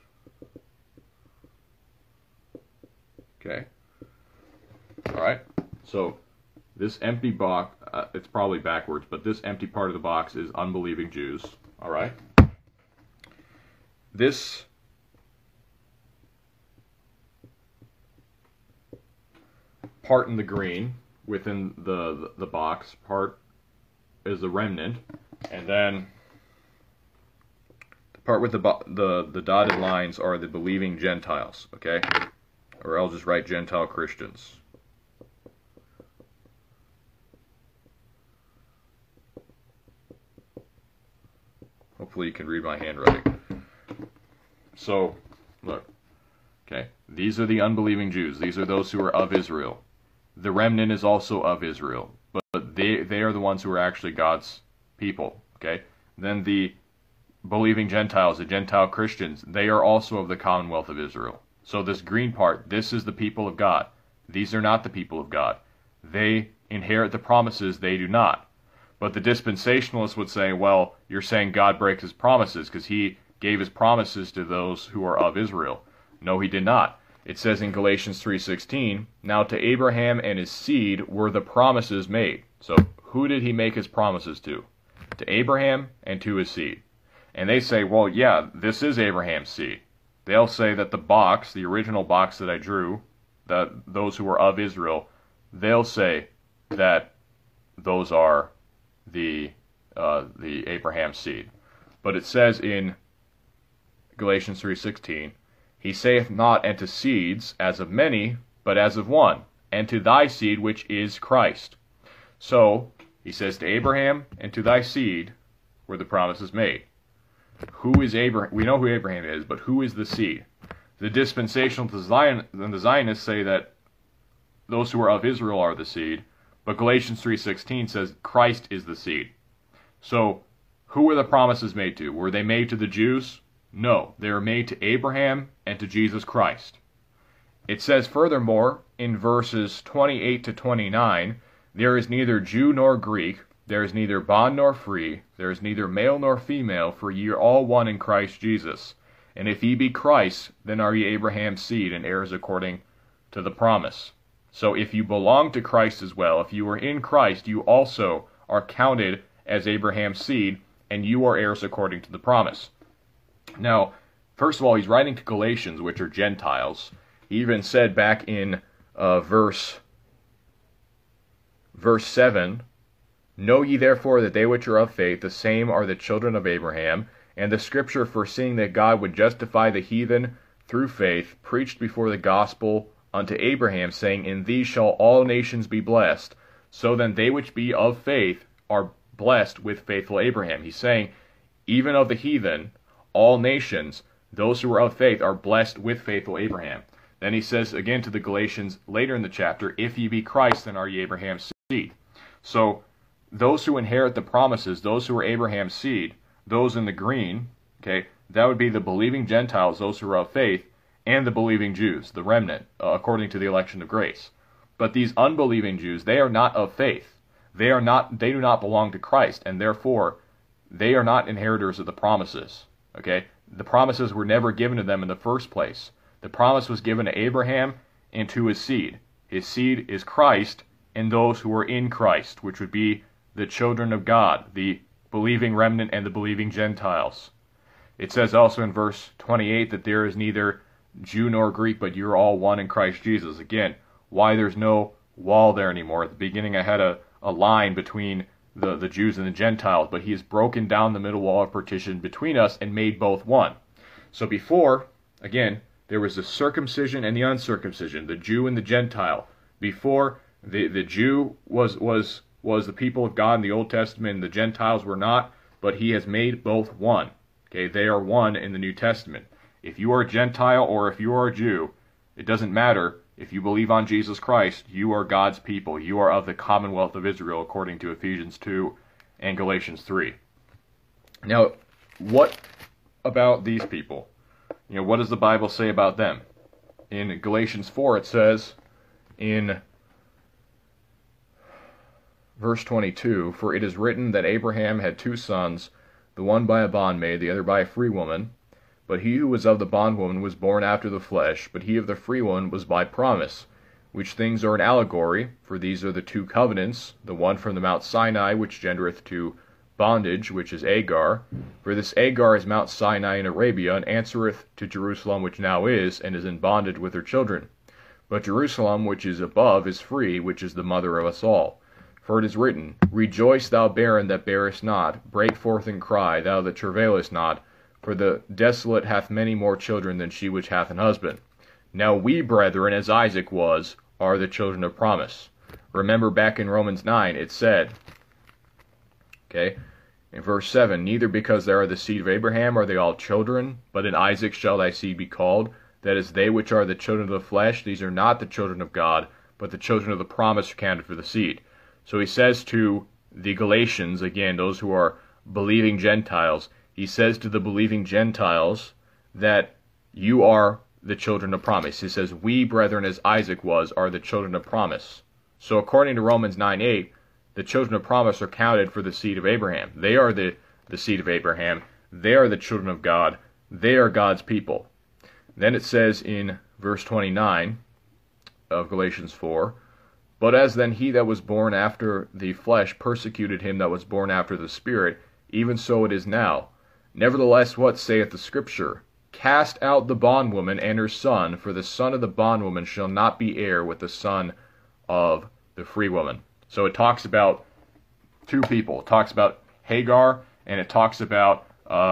okay? Alright, so this empty box, it's probably backwards, but this empty part of the box is unbelieving Jews, alright? This part in the green within the box part is the remnant, and then the part with the dotted lines are the believing Gentiles, okay? Or I'll just write Gentile Christians. Hopefully you can read my handwriting. So, look, okay, these are the unbelieving Jews. These are those who are of Israel. The remnant is also of Israel, but they are the ones who are actually God's people, okay? Then the believing Gentiles, the Gentile Christians, they are also of the commonwealth of Israel. So this green part, this is the people of God. These are not the people of God. They inherit the promises, they do not. But the dispensationalists would say, well, you're saying God breaks his promises because he gave his promises to those who are of Israel. No, he did not. It says in Galatians 3:16, now to Abraham and his seed were the promises made. So who did he make his promises to? To Abraham and to his seed. And they say, well, yeah, this is Abraham's seed. They'll say that the box, the original box that I drew, that those who are of Israel, they'll say that those are the Abraham seed. But it says in Galatians 3:16, he saith not unto seeds as of many, but as of one, and to thy seed which is Christ. So he says to Abraham, and to thy seed were the promises made. Who is Abraham? We know who Abraham is, but who is the seed? The dispensational and the Zionists say that those who are of Israel are the seed, but Galatians 3:16 says Christ is the seed. So who were the promises made to? Were they made to the Jews? No, they were made to Abraham and to Jesus Christ. It says furthermore in verses 28 to 29, there is neither Jew nor Greek, there is neither bond nor free, there is neither male nor female, for ye are all one in Christ Jesus. And if ye be Christ, then are ye Abraham's seed, and heirs according to the promise. So if you belong to Christ as well, if you are in Christ, you also are counted as Abraham's seed, and you are heirs according to the promise. Now, first of all, he's writing to Galatians, which are Gentiles. He even said back in verse 7, know ye therefore that they which are of faith, the same are the children of Abraham. And the scripture, foreseeing that God would justify the heathen through faith, preached before the gospel unto Abraham, saying, in thee shall all nations be blessed. So then they which be of faith are blessed with faithful Abraham. He's saying, even of the heathen, all nations, those who are of faith, are blessed with faithful Abraham. Then he says again to the Galatians later in the chapter, if ye be Christ, then are ye Abraham's seed. So those who inherit the promises, those who are Abraham's seed, those in the green, okay, that would be the believing Gentiles, those who are of faith, and the believing Jews, the remnant, according to the election of grace. But these unbelieving Jews, they are not of faith. They do not belong to Christ, and therefore they are not inheritors of the promises. Okay? The promises were never given to them in the first place. The promise was given to Abraham and to his seed. His seed is Christ and those who are in Christ, which would be the children of God, the believing remnant and the believing Gentiles. It says also in verse 28 that there is neither Jew nor Greek, but you're all one in Christ Jesus. Again, why there's no wall there anymore. At the beginning I had a line between the Jews and the Gentiles, but he has broken down the middle wall of partition between us and made both one. So before, again, there was the circumcision and the uncircumcision, the Jew and the Gentile. Before, the Jew was the people of God in the Old Testament, and the Gentiles were not, but he has made both one. Okay, they are one in the New Testament. If you are a Gentile or if you are a Jew, it doesn't matter. If you believe on Jesus Christ, you are God's people. You are of the commonwealth of Israel, according to Ephesians 2 and Galatians 3. Now, what about these people? What does the Bible say about them? In Galatians 4, it says in verse 22, for it is written that Abraham had two sons, the one by a bondmaid, the other by a free woman. But he who was of the bondwoman was born after the flesh, but he of the free one was by promise, which things are an allegory, for these are the two covenants, the one from the Mount Sinai, which gendereth to bondage, which is Agar. For this Agar is Mount Sinai in Arabia, and answereth to Jerusalem, which now is, and is in bondage with her children. But Jerusalem, which is above, is free, which is the mother of us all. For it is written, rejoice, thou barren that bearest not, break forth and cry, thou that travailest not, for the desolate hath many more children than she which hath an husband. Now we, brethren, as Isaac was, are the children of promise. Remember back in Romans 9, it said, okay, in verse 7, neither because they are the seed of Abraham are they all children, but in Isaac shall thy seed be called. That is, they which are the children of the flesh, these are not the children of God, but the children of the promise are counted for the seed. So he says to the Galatians, again, those who are believing Gentiles, he says to the believing Gentiles that you are the children of promise. He says, we, brethren, as Isaac was, are the children of promise. So according to Romans 9:8, the children of promise are counted for the seed of Abraham. They are the seed of Abraham. They are the children of God. They are God's people. Then it says in verse 29 of Galatians 4, but as then he that was born after the flesh persecuted him that was born after the Spirit, even so it is now. Nevertheless, what saith the Scripture? Cast out the bondwoman and her son, for the son of the bondwoman shall not be heir with the son of the free woman. So it talks about two people. It talks about Hagar, and it talks about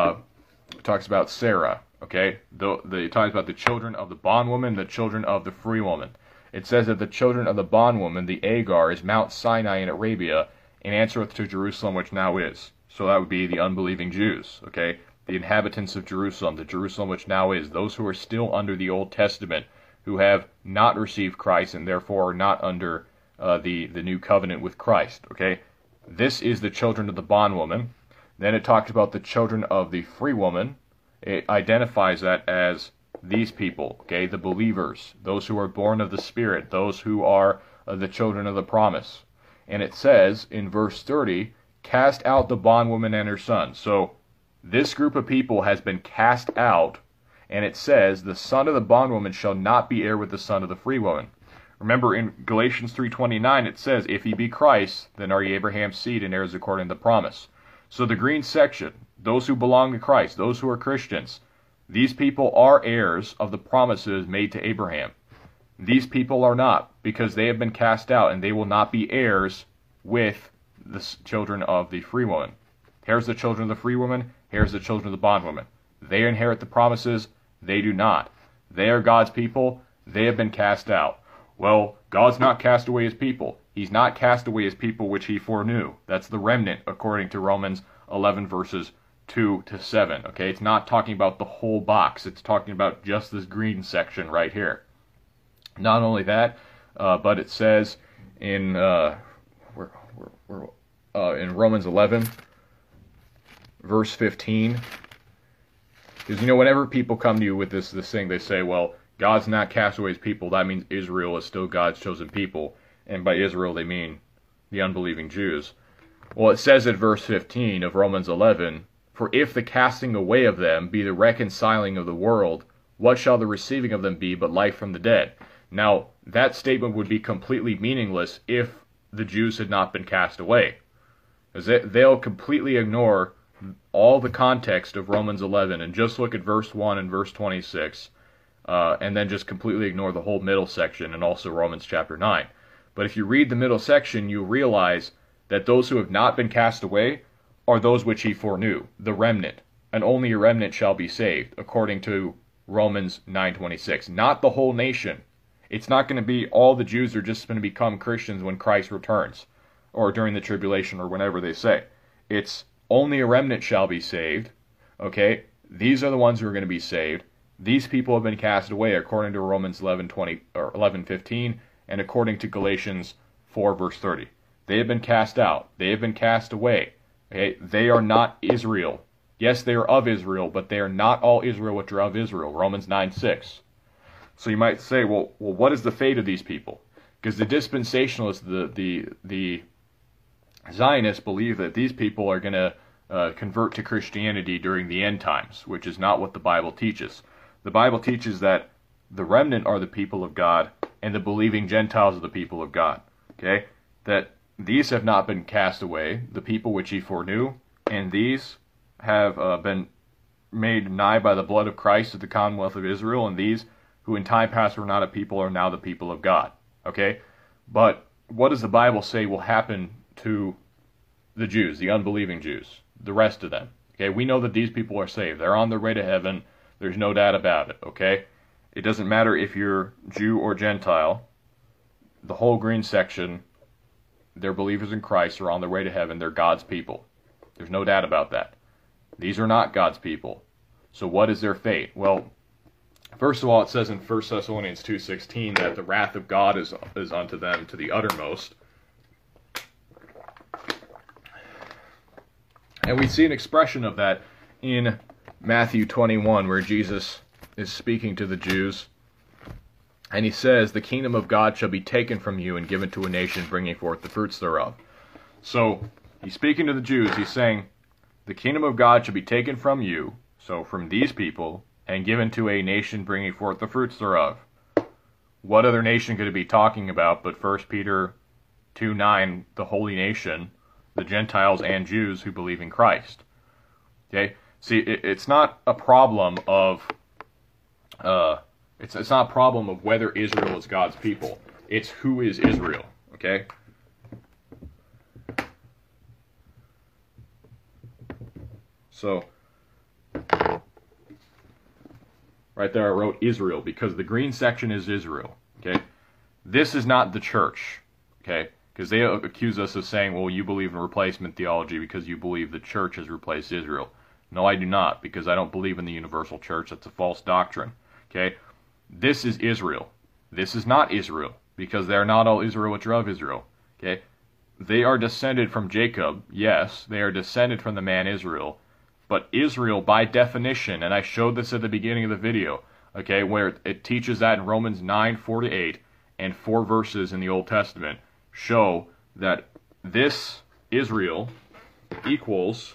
Sarah. Okay, it talks about the children of the bondwoman, the children of the free woman. It says that the children of the bondwoman, the Hagar, is Mount Sinai in Arabia, and answereth to Jerusalem, which now is. So that would be the unbelieving Jews. Okay, the inhabitants of Jerusalem, the Jerusalem which now is, those who are still under the Old Testament, who have not received Christ and therefore are not under the new covenant with Christ. Okay, this is the children of the bondwoman. Then it talks about the children of the free woman. It identifies that as these people, okay, the believers, those who are born of the Spirit, those who are the children of the promise. And it says in verse 30, cast out the bondwoman and her son. So this group of people has been cast out, and it says, the son of the bondwoman shall not be heir with the son of the free woman. Remember, in Galatians 3:29, it says, if ye be Christ, then are ye Abraham's seed and heirs according to the promise. So the green section, those who belong to Christ, those who are Christians, these people are heirs of the promises made to Abraham. These people are not, because they have been cast out, and they will not be heirs with the children of the free woman. Here's the children of the free woman, here's the children of the bondwoman. They inherit the promises, they do not. They are God's people, they have been cast out. Well, God's not cast away his people. He's not cast away his people which he foreknew. That's the remnant, according to Romans 11 verses 2 to 7. Okay, it's not talking about the whole box. It's talking about just this green section right here. Not only that, but it says in in Romans 11 verse 15, because whenever people come to you with this thing, they say, well, God's not cast away his people. That means Israel is still God's chosen people, and by Israel they mean the unbelieving Jews. Well, it says in verse 15 of Romans 11, for if the casting away of them be the reconciling of the world, what shall the receiving of them be but life from the dead? Now, that statement would be completely meaningless if the Jews had not been cast away, because they'll completely ignore all the context of Romans 11 and just look at verse 1 and verse 26, and then just completely ignore the whole middle section and also Romans chapter 9. But if you read the middle section, you realize that those who have not been cast away are those which he foreknew, the remnant, and only a remnant shall be saved, according to Romans 9:26. Not the whole nation. It's not going to be all the Jews are just going to become Christians when Christ returns, or during the tribulation, or whenever they say. It's only a remnant shall be saved. Okay, these are the ones who are going to be saved. These people have been cast away, according to Romans 11:20 or 11:15, and according to Galatians 4 verse 30. They have been cast out. They have been cast away. Okay, they are not Israel. Yes, they are of Israel, but they are not all Israel which are of Israel. Romans 9:6. So you might say, well, what is the fate of these people? Because the dispensationalists, the Zionists believe that these people are going to convert to Christianity during the end times, which is not what the Bible teaches. The Bible teaches that the remnant are the people of God, and the believing Gentiles are the people of God. Okay, that these have not been cast away, the people which he foreknew, and these have been made nigh by the blood of Christ to the commonwealth of Israel, and these who in time past were not a people are now the people of God. Okay, but what does the Bible say will happen to the Jews, the unbelieving Jews, the rest of them? Okay, we know that these people are saved. They're on their way to heaven. There's no doubt about it. Okay, it doesn't matter if you're Jew or Gentile. The whole green section, they're believers in Christ, are on their way to heaven. They're God's people. There's no doubt about that. These are not God's people. So what is their fate? Well, first of all, it says in 1 Thessalonians 2:16 that the wrath of God is unto them to the uttermost. And we see an expression of that in Matthew 21, where Jesus is speaking to the Jews, and he says, "The kingdom of God shall be taken from you and given to a nation bringing forth the fruits thereof." So he's speaking to the Jews. He's saying, the kingdom of God shall be taken from you, so from these people, and given to a nation bringing forth the fruits thereof. What other nation could it be talking about but 1 Peter 2:9, the holy nation, the Gentiles and Jews who believe in Christ? Okay, see, it's not a problem of it's not a problem of whether Israel is God's people. It's who is Israel. Okay. So, right there I wrote Israel because the green section is Israel. Okay, this is not the church. Okay, because they accuse us of saying, well, you believe in replacement theology because you believe the church has replaced Israel. No, I do not, because I don't believe in the universal church. That's a false doctrine. Okay, this is Israel. This is not Israel, because they are not all Israel which are of Israel. Okay, they are descended from Jacob. Yes, they are descended from the man Israel. But Israel, by definition, and I showed this at the beginning of the video, okay, where it teaches that in Romans 9:4-8, and 4 verses in the Old Testament, show that this Israel equals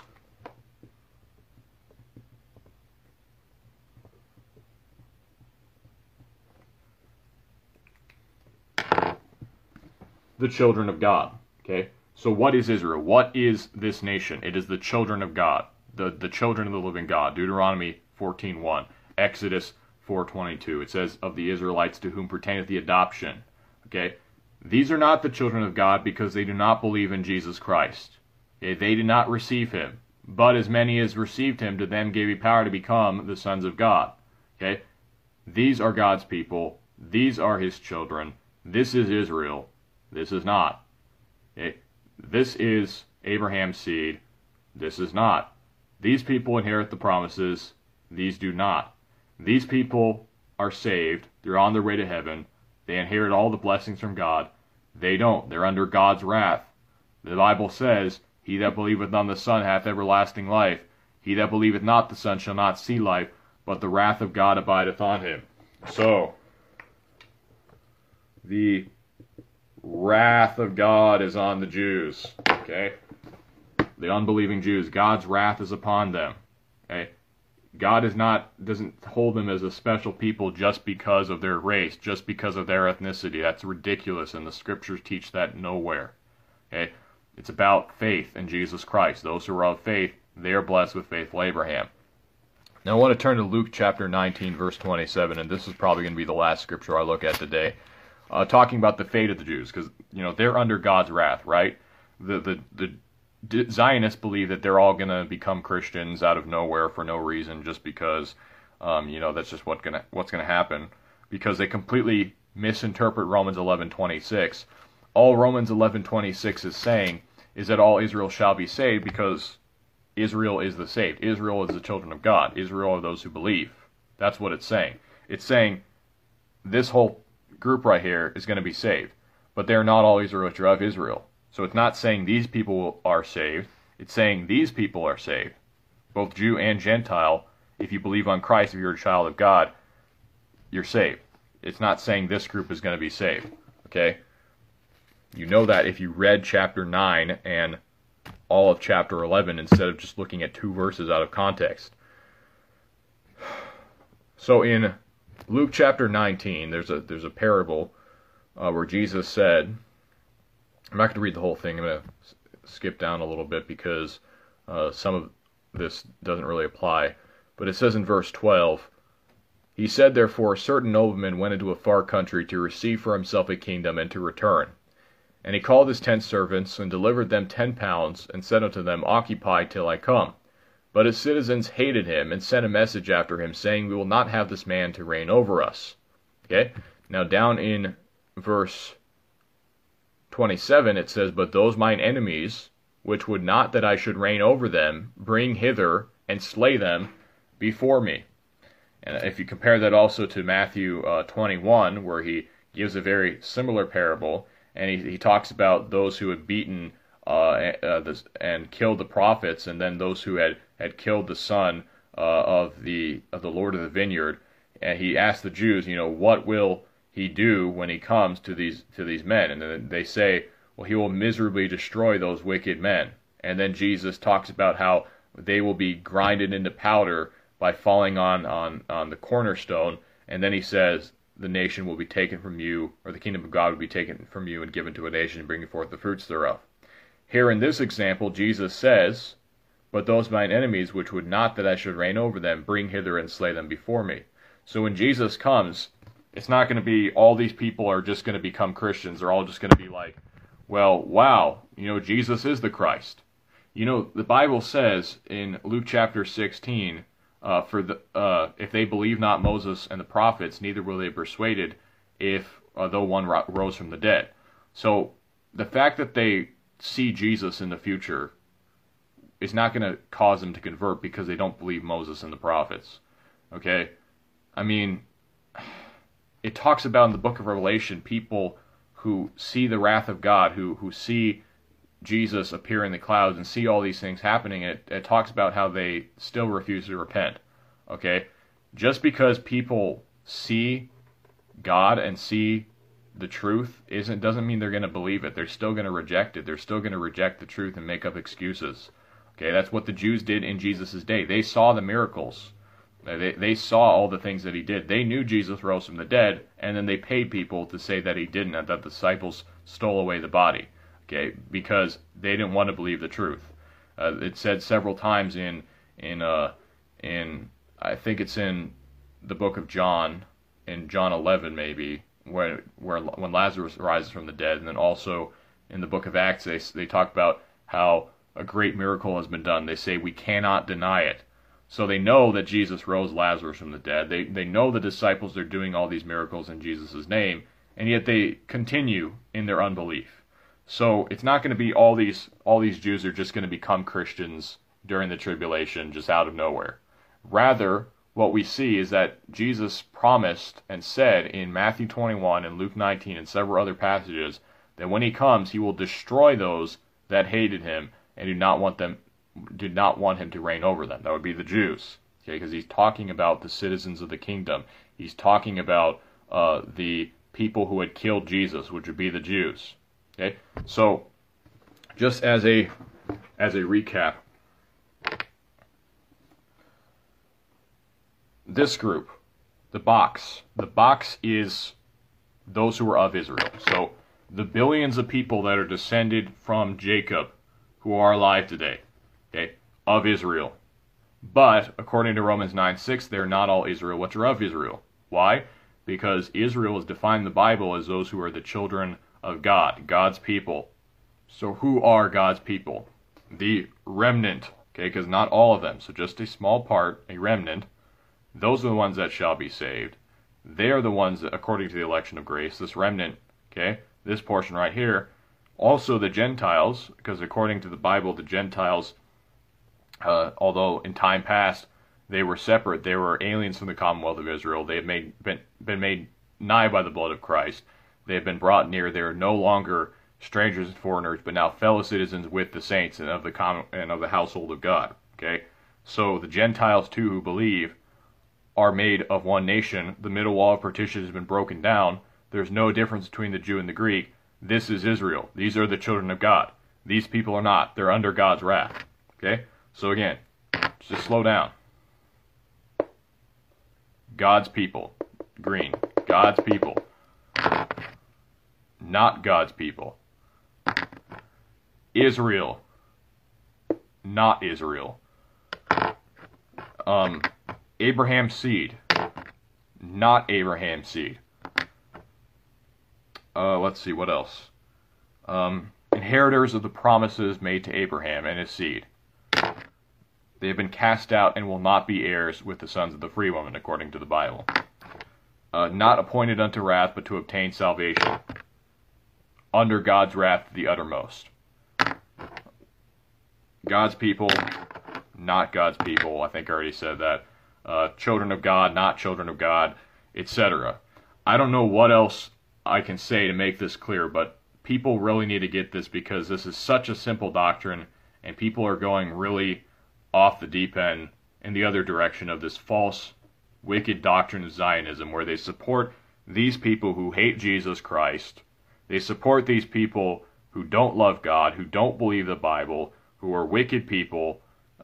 the children of God. Okay, so what is Israel? What is this nation? It is the children of God. The children of the living God. Deuteronomy 14:1, Exodus 4:22. It says, of the Israelites to whom pertaineth the adoption. Okay, these are not the children of God because they do not believe in Jesus Christ. Okay, they did not receive him. But as many as received him, to them gave he power to become the sons of God. Okay, these are God's people. These are his children. This is Israel. This is not. Okay, this is Abraham's seed. This is not. These people inherit the promises. These do not. These people are saved. They're on their way to heaven. They inherit all the blessings from God. They don't. They're under God's wrath. The Bible says, he that believeth on the Son hath everlasting life. He that believeth not the Son shall not see life, but the wrath of God abideth on him. So, the wrath of God is on the Jews. Okay? The unbelieving Jews, God's wrath is upon them. Okay? God doesn't hold them as a special people just because of their race, just because of their ethnicity. That's ridiculous, and the scriptures teach that nowhere. Okay? It's about faith in Jesus Christ. Those who are of faith, they are blessed with faithful Abraham. Now I want to turn to Luke chapter 19, verse 27, and this is probably going to be the last scripture I look at today, talking about the fate of the Jews, because they're under God's wrath, right? The Zionists believe that they're all going to become Christians out of nowhere for no reason, just because, that's just what's going to happen, because they completely misinterpret Romans 11:26. All Romans 11:26 is saying is that all Israel shall be saved, because Israel is the saved. Israel is the children of God. Israel are those who believe. That's what it's saying. It's saying this whole group right here is going to be saved, but they're not all Israel which are of Israel. So it's not saying these people are saved. It's saying these people are saved, both Jew and Gentile. If you believe on Christ, if you're a child of God, you're saved. It's not saying this group is going to be saved. Okay? You know that if you read chapter 9 and all of chapter 11 instead of just looking at 2 verses out of context. So in Luke chapter 19, there's a parable where Jesus said, I'm not going to read the whole thing. I'm going to skip down a little bit because some of this doesn't really apply. But it says in verse 12, he said, therefore, a certain nobleman went into a far country to receive for himself a kingdom and to return. And he called his 10 servants and delivered them 10 pounds and said unto them, occupy till I come. But his citizens hated him and sent a message after him, saying, we will not have this man to reign over us. Okay? Now down in verse 27 it says, but those mine enemies, which would not that I should reign over them, bring hither and slay them before me. And if you compare that also to Matthew 21, where he gives a very similar parable, and he talks about those who had beaten and killed the prophets, and then those who had had killed the son of the Lord of the vineyard, and he asked the Jews, what will he do when he comes to these men? And then they say, well, he will miserably destroy those wicked men. And then Jesus talks about how they will be grinded into powder by falling on the cornerstone. And then he says, the nation will be taken from you, or the kingdom of God will be taken from you and given to a nation, bringing forth the fruits thereof. Here in this example, Jesus says, but those mine enemies, which would not that I should reign over them, bring hither and slay them before me. So when Jesus comes, it's not going to be all these people are just going to become Christians. They're all just going to be like, well, wow, Jesus is the Christ. The Bible says in Luke chapter 16, if they believe not Moses and the prophets, neither will they be persuaded though one rose from the dead. So the fact that they see Jesus in the future is not going to cause them to convert because they don't believe Moses and the prophets. Okay? I mean, it talks about in the book of Revelation people who see the wrath of God, who see Jesus appear in the clouds and see all these things happening. It talks about how they still refuse to repent. Okay? Just because people see God and see the truth doesn't mean they're going to believe it. They're still going to reject it. They're still going to reject the truth and make up excuses. Okay, that's what the Jews did in Jesus' day. They saw the miracles. They saw all the things that he did. They knew Jesus rose from the dead, and then they paid people to say that he didn't, and that the disciples stole away the body. Okay, because they didn't want to believe the truth. It said several times in I think it's in the book of John, in John 11 maybe, when Lazarus rises from the dead, and then also in the book of Acts they talk about how a great miracle has been done. They say we cannot deny it. So they know that Jesus rose Lazarus from the dead. They know the disciples are doing all these miracles in Jesus' name, and yet they continue in their unbelief. So it's not going to be all these Jews are just going to become Christians during the tribulation just out of nowhere. Rather, what we see is that Jesus promised and said in Matthew 21 and Luke 19 and several other passages that when he comes, he will destroy those that hated him and did not want him to reign over them. That would be the Jews, okay? Because he's talking about the citizens of the kingdom. He's talking about the people who had killed Jesus, which would be the Jews. Okay, so just as a recap, this group, the box is those who are of Israel. So the billions of people that are descended from Jacob, who are alive today, okay, of Israel. But according to Romans 9:6, they're not all Israel which are of Israel. Why? Because Israel is defined in the Bible as those who are the children of God, God's people. So who are God's people? The remnant, okay, because not all of them, so just a small part, a remnant. Those are the ones that shall be saved. They are the ones that, according to the election of grace, this remnant, okay, this portion right here. Also the Gentiles, because according to the Bible, the Gentiles, although in time past they were separate, they were aliens from the commonwealth of Israel. They have been made nigh by the blood of Christ. They have been brought near. They are no longer strangers and foreigners, but now fellow citizens with the saints and of the household of God. Okay, so the Gentiles too who believe are made of one nation. The middle wall of partition has been broken down. There's no difference between the Jew and the Greek. This is Israel. These are the children of God. These people are not. They're under God's wrath. Okay, so again, just slow down. God's people, green. God's people. Not God's people. Israel. Not Israel. Abraham's seed. Not Abraham's seed. Let's see, what else? Inheritors of the promises made to Abraham and his seed. They have been cast out and will not be heirs with the sons of the free woman, according to the Bible. Not appointed unto wrath, but to obtain salvation. Under God's wrath to the uttermost. God's people, not God's people. I think I already said that. Children of God, not children of God, etc. I don't know what else I can say to make this clear, but people really need to get this because this is such a simple doctrine, and people are going really off the deep end in the other direction of this false, wicked doctrine of Zionism, where they support these people who hate Jesus Christ. They support these people who don't love God, who don't believe the Bible, who are wicked people,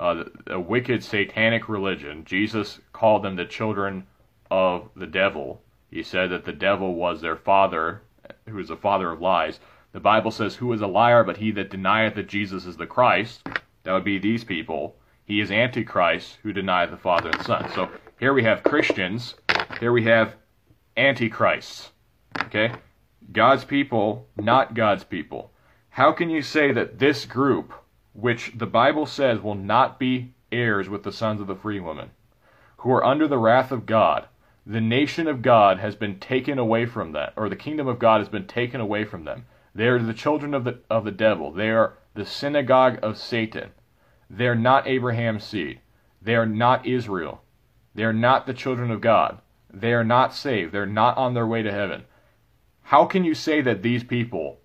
a wicked satanic religion. Jesus called them the children of the devil. He said that the devil was their father, who is the father of lies. The Bible says, "Who is a liar but he that denieth that Jesus is the Christ?" That would be these people. He is Antichrist, who denieth the Father and Son. So here we have Christians. Here we have Antichrists. Okay? God's people, not God's people. How can you say that this group, which the Bible says will not be heirs with the sons of the free woman, who are under the wrath of God, the nation of God has been taken away from them, or the kingdom of God has been taken away from them. They are the children of the devil. They are the synagogue of Satan. They are not Abraham's seed. They are not Israel. They are not the children of God. They are not saved. They're not on their way to heaven. How can you say that these people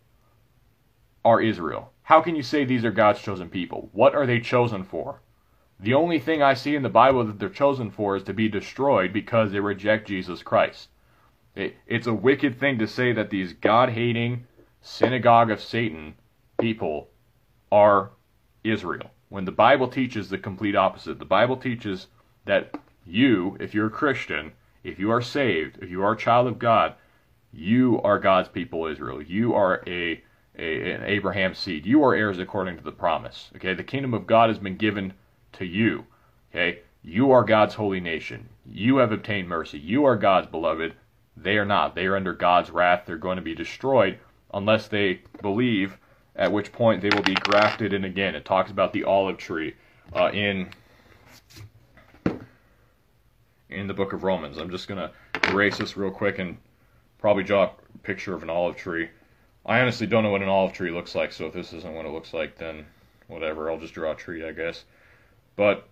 are Israel? How can you say these are God's chosen people? What are they chosen for? The only thing I see in the Bible that they're chosen for is to be destroyed because they reject Jesus Christ. It's a wicked thing to say that these God-hating synagogue of Satan people are Israel, when the Bible teaches the complete opposite. The Bible teaches that you, if you're a Christian, if you are saved, if you are a child of God, you are God's people, Israel. You are an Abraham's seed. You are heirs according to the promise. Okay, the kingdom of God has been given to you. Okay, you are God's holy nation. You have obtained mercy. You are God's beloved. They are not. They are under God's wrath. They're going to be destroyed unless they believe, at which point they will be grafted in again. It talks about the olive tree in the book of Romans. I'm just going to erase this real quick and probably draw a picture of an olive tree. I honestly don't know what an olive tree looks like, so if this isn't what it looks like, then whatever. I'll just draw a tree, I guess. But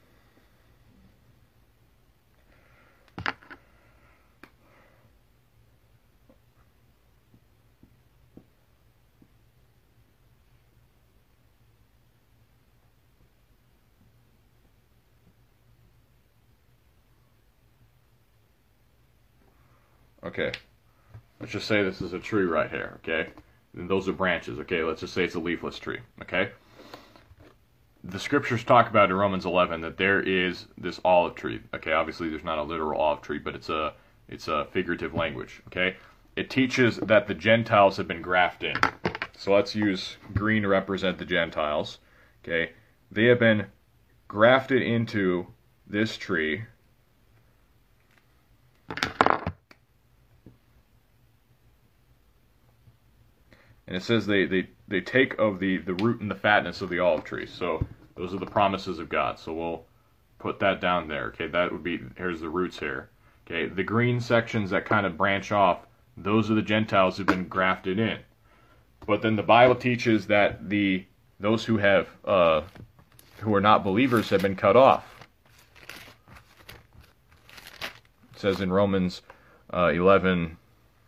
okay, let's just say this is a tree right here, okay? And those are branches, okay? Let's just say it's a leafless tree, okay? The scriptures talk about in Romans 11 that there is this olive tree, okay? Obviously, there's not a literal olive tree, but it's a figurative language, okay? It teaches that the Gentiles have been grafted in. So let's use green to represent the Gentiles, okay? They have been grafted into this tree. And it says they take of the root and the fatness of the olive tree. So those are the promises of God. So we'll put that down there. Okay, that would be, here's the roots here. Okay, the green sections that kind of branch off, those are the Gentiles who've been grafted in. But then the Bible teaches that those who have who are not believers have been cut off. It says in Romans 11.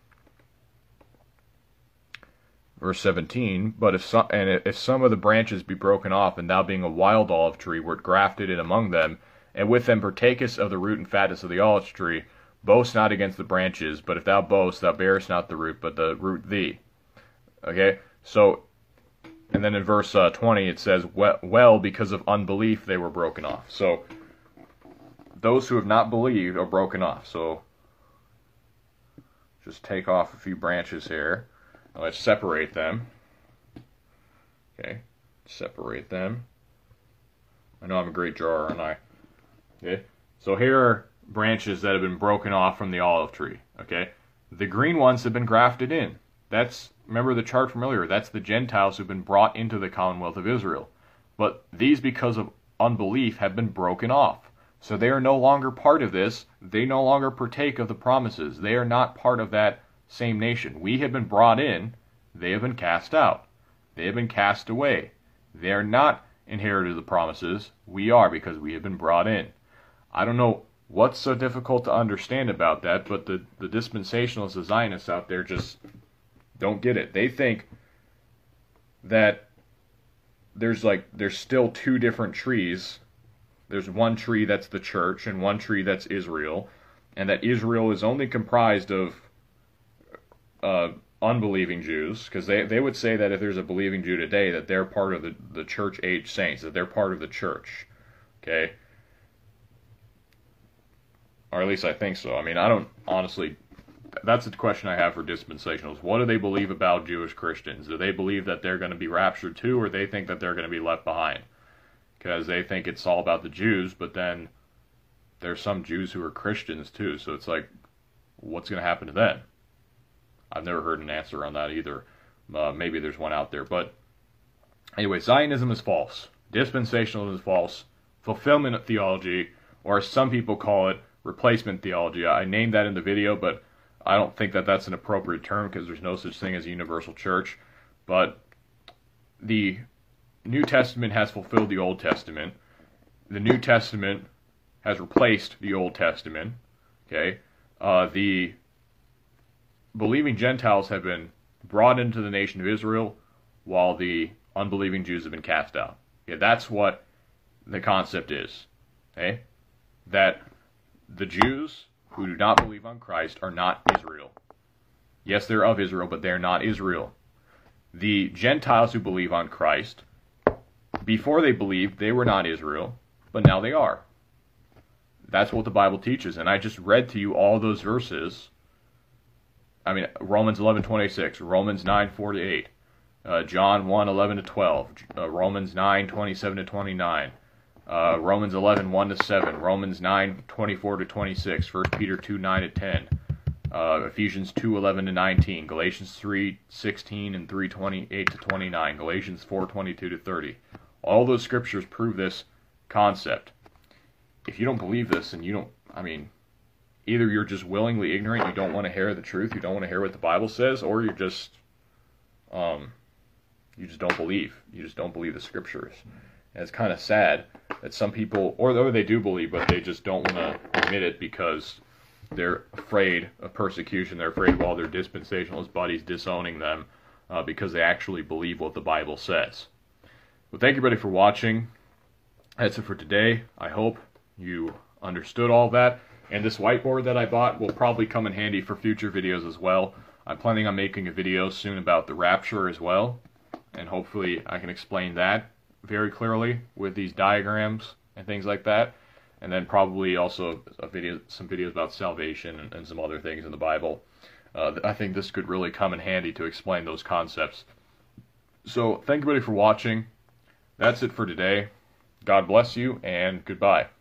Verse 17, but if some of the branches be broken off, and thou being a wild olive tree wert grafted in among them, and with them partakest of the root and fatness of the olive tree, boast not against the branches, but if thou boast, thou bearest not the root, but the root thee. Okay, so, and then in verse 20 it says, well, because of unbelief they were broken off. So, those who have not believed are broken off. So, just take off a few branches here. Now let's separate them. Okay, separate them. I know I'm a great drawer, aren't I? Okay, so here are branches that have been broken off from the olive tree. Okay, the green ones have been grafted in. Remember the chart from earlier, that's the Gentiles who've been brought into the commonwealth of Israel. But these, because of unbelief, have been broken off. So they are no longer part of this. They no longer partake of the promises. They are not part of that same nation. We have been brought in, they have been cast out. They have been cast away. They are not inherited the promises. We are, because we have been brought in. I don't know what's so difficult to understand about that, but the dispensationalists, the Zionists out there just don't get it. They think that there's still two different trees there's one tree that's the church and one tree that's Israel, and that Israel is only comprised of unbelieving Jews, because they would say that if there's a believing Jew today, that they're part of the church age saints, that they're part of the church. Okay? Or at least I think so. I mean, I don't honestly... That's the question I have for dispensationals. What do they believe about Jewish Christians? Do they believe that they're going to be raptured too, or they think that they're going to be left behind? Because they think it's all about the Jews, but then there's some Jews who are Christians too, so it's like, what's going to happen to them? I've never heard an answer on that either. Maybe there's one out there. But anyway, Zionism is false. Dispensationalism is false. Fulfillment theology, or as some people call it, replacement theology. I named that in the video, but I don't think that that's an appropriate term because there's no such thing as a universal church. But the New Testament has fulfilled the Old Testament. The New Testament has replaced the Old Testament. Okay? The believing Gentiles have been brought into the nation of Israel, while the unbelieving Jews have been cast out. Okay, that's what the concept is. Okay? That the Jews who do not believe on Christ are not Israel. Yes, they're of Israel, but they're not Israel. The Gentiles who believe on Christ, before they believed, they were not Israel, but now they are. That's what the Bible teaches, and I just read to you all those verses. I mean, Romans 11:26, Romans 9:4-8, John 1:11-12, Romans 9:27-29, Romans 11:1-7, Romans 9:24-26, 1 Peter 2:9-10, Ephesians 2:11-19, Galatians 3:16 and 3:28-29, Galatians 4:22-30. All those scriptures prove this concept. If you don't believe this, and you don't, I mean, either you're just willingly ignorant, you don't want to hear the truth, you don't want to hear what the Bible says, or you're just, you just don't believe. You just don't believe the scriptures. And it's kind of sad that some people, or they do believe, but they just don't want to admit it because they're afraid of persecution. They're afraid of all their dispensationalist buddies disowning them because they actually believe what the Bible says. Well, thank you, everybody, for watching. That's it for today. I hope you understood all that. And this whiteboard that I bought will probably come in handy for future videos as well. I'm planning on making a video soon about the rapture as well. And hopefully I can explain that very clearly with these diagrams and things like that. And then probably also some videos about salvation and some other things in the Bible. I think this could really come in handy to explain those concepts. So thank you, everybody, for watching. That's it for today. God bless you, and goodbye.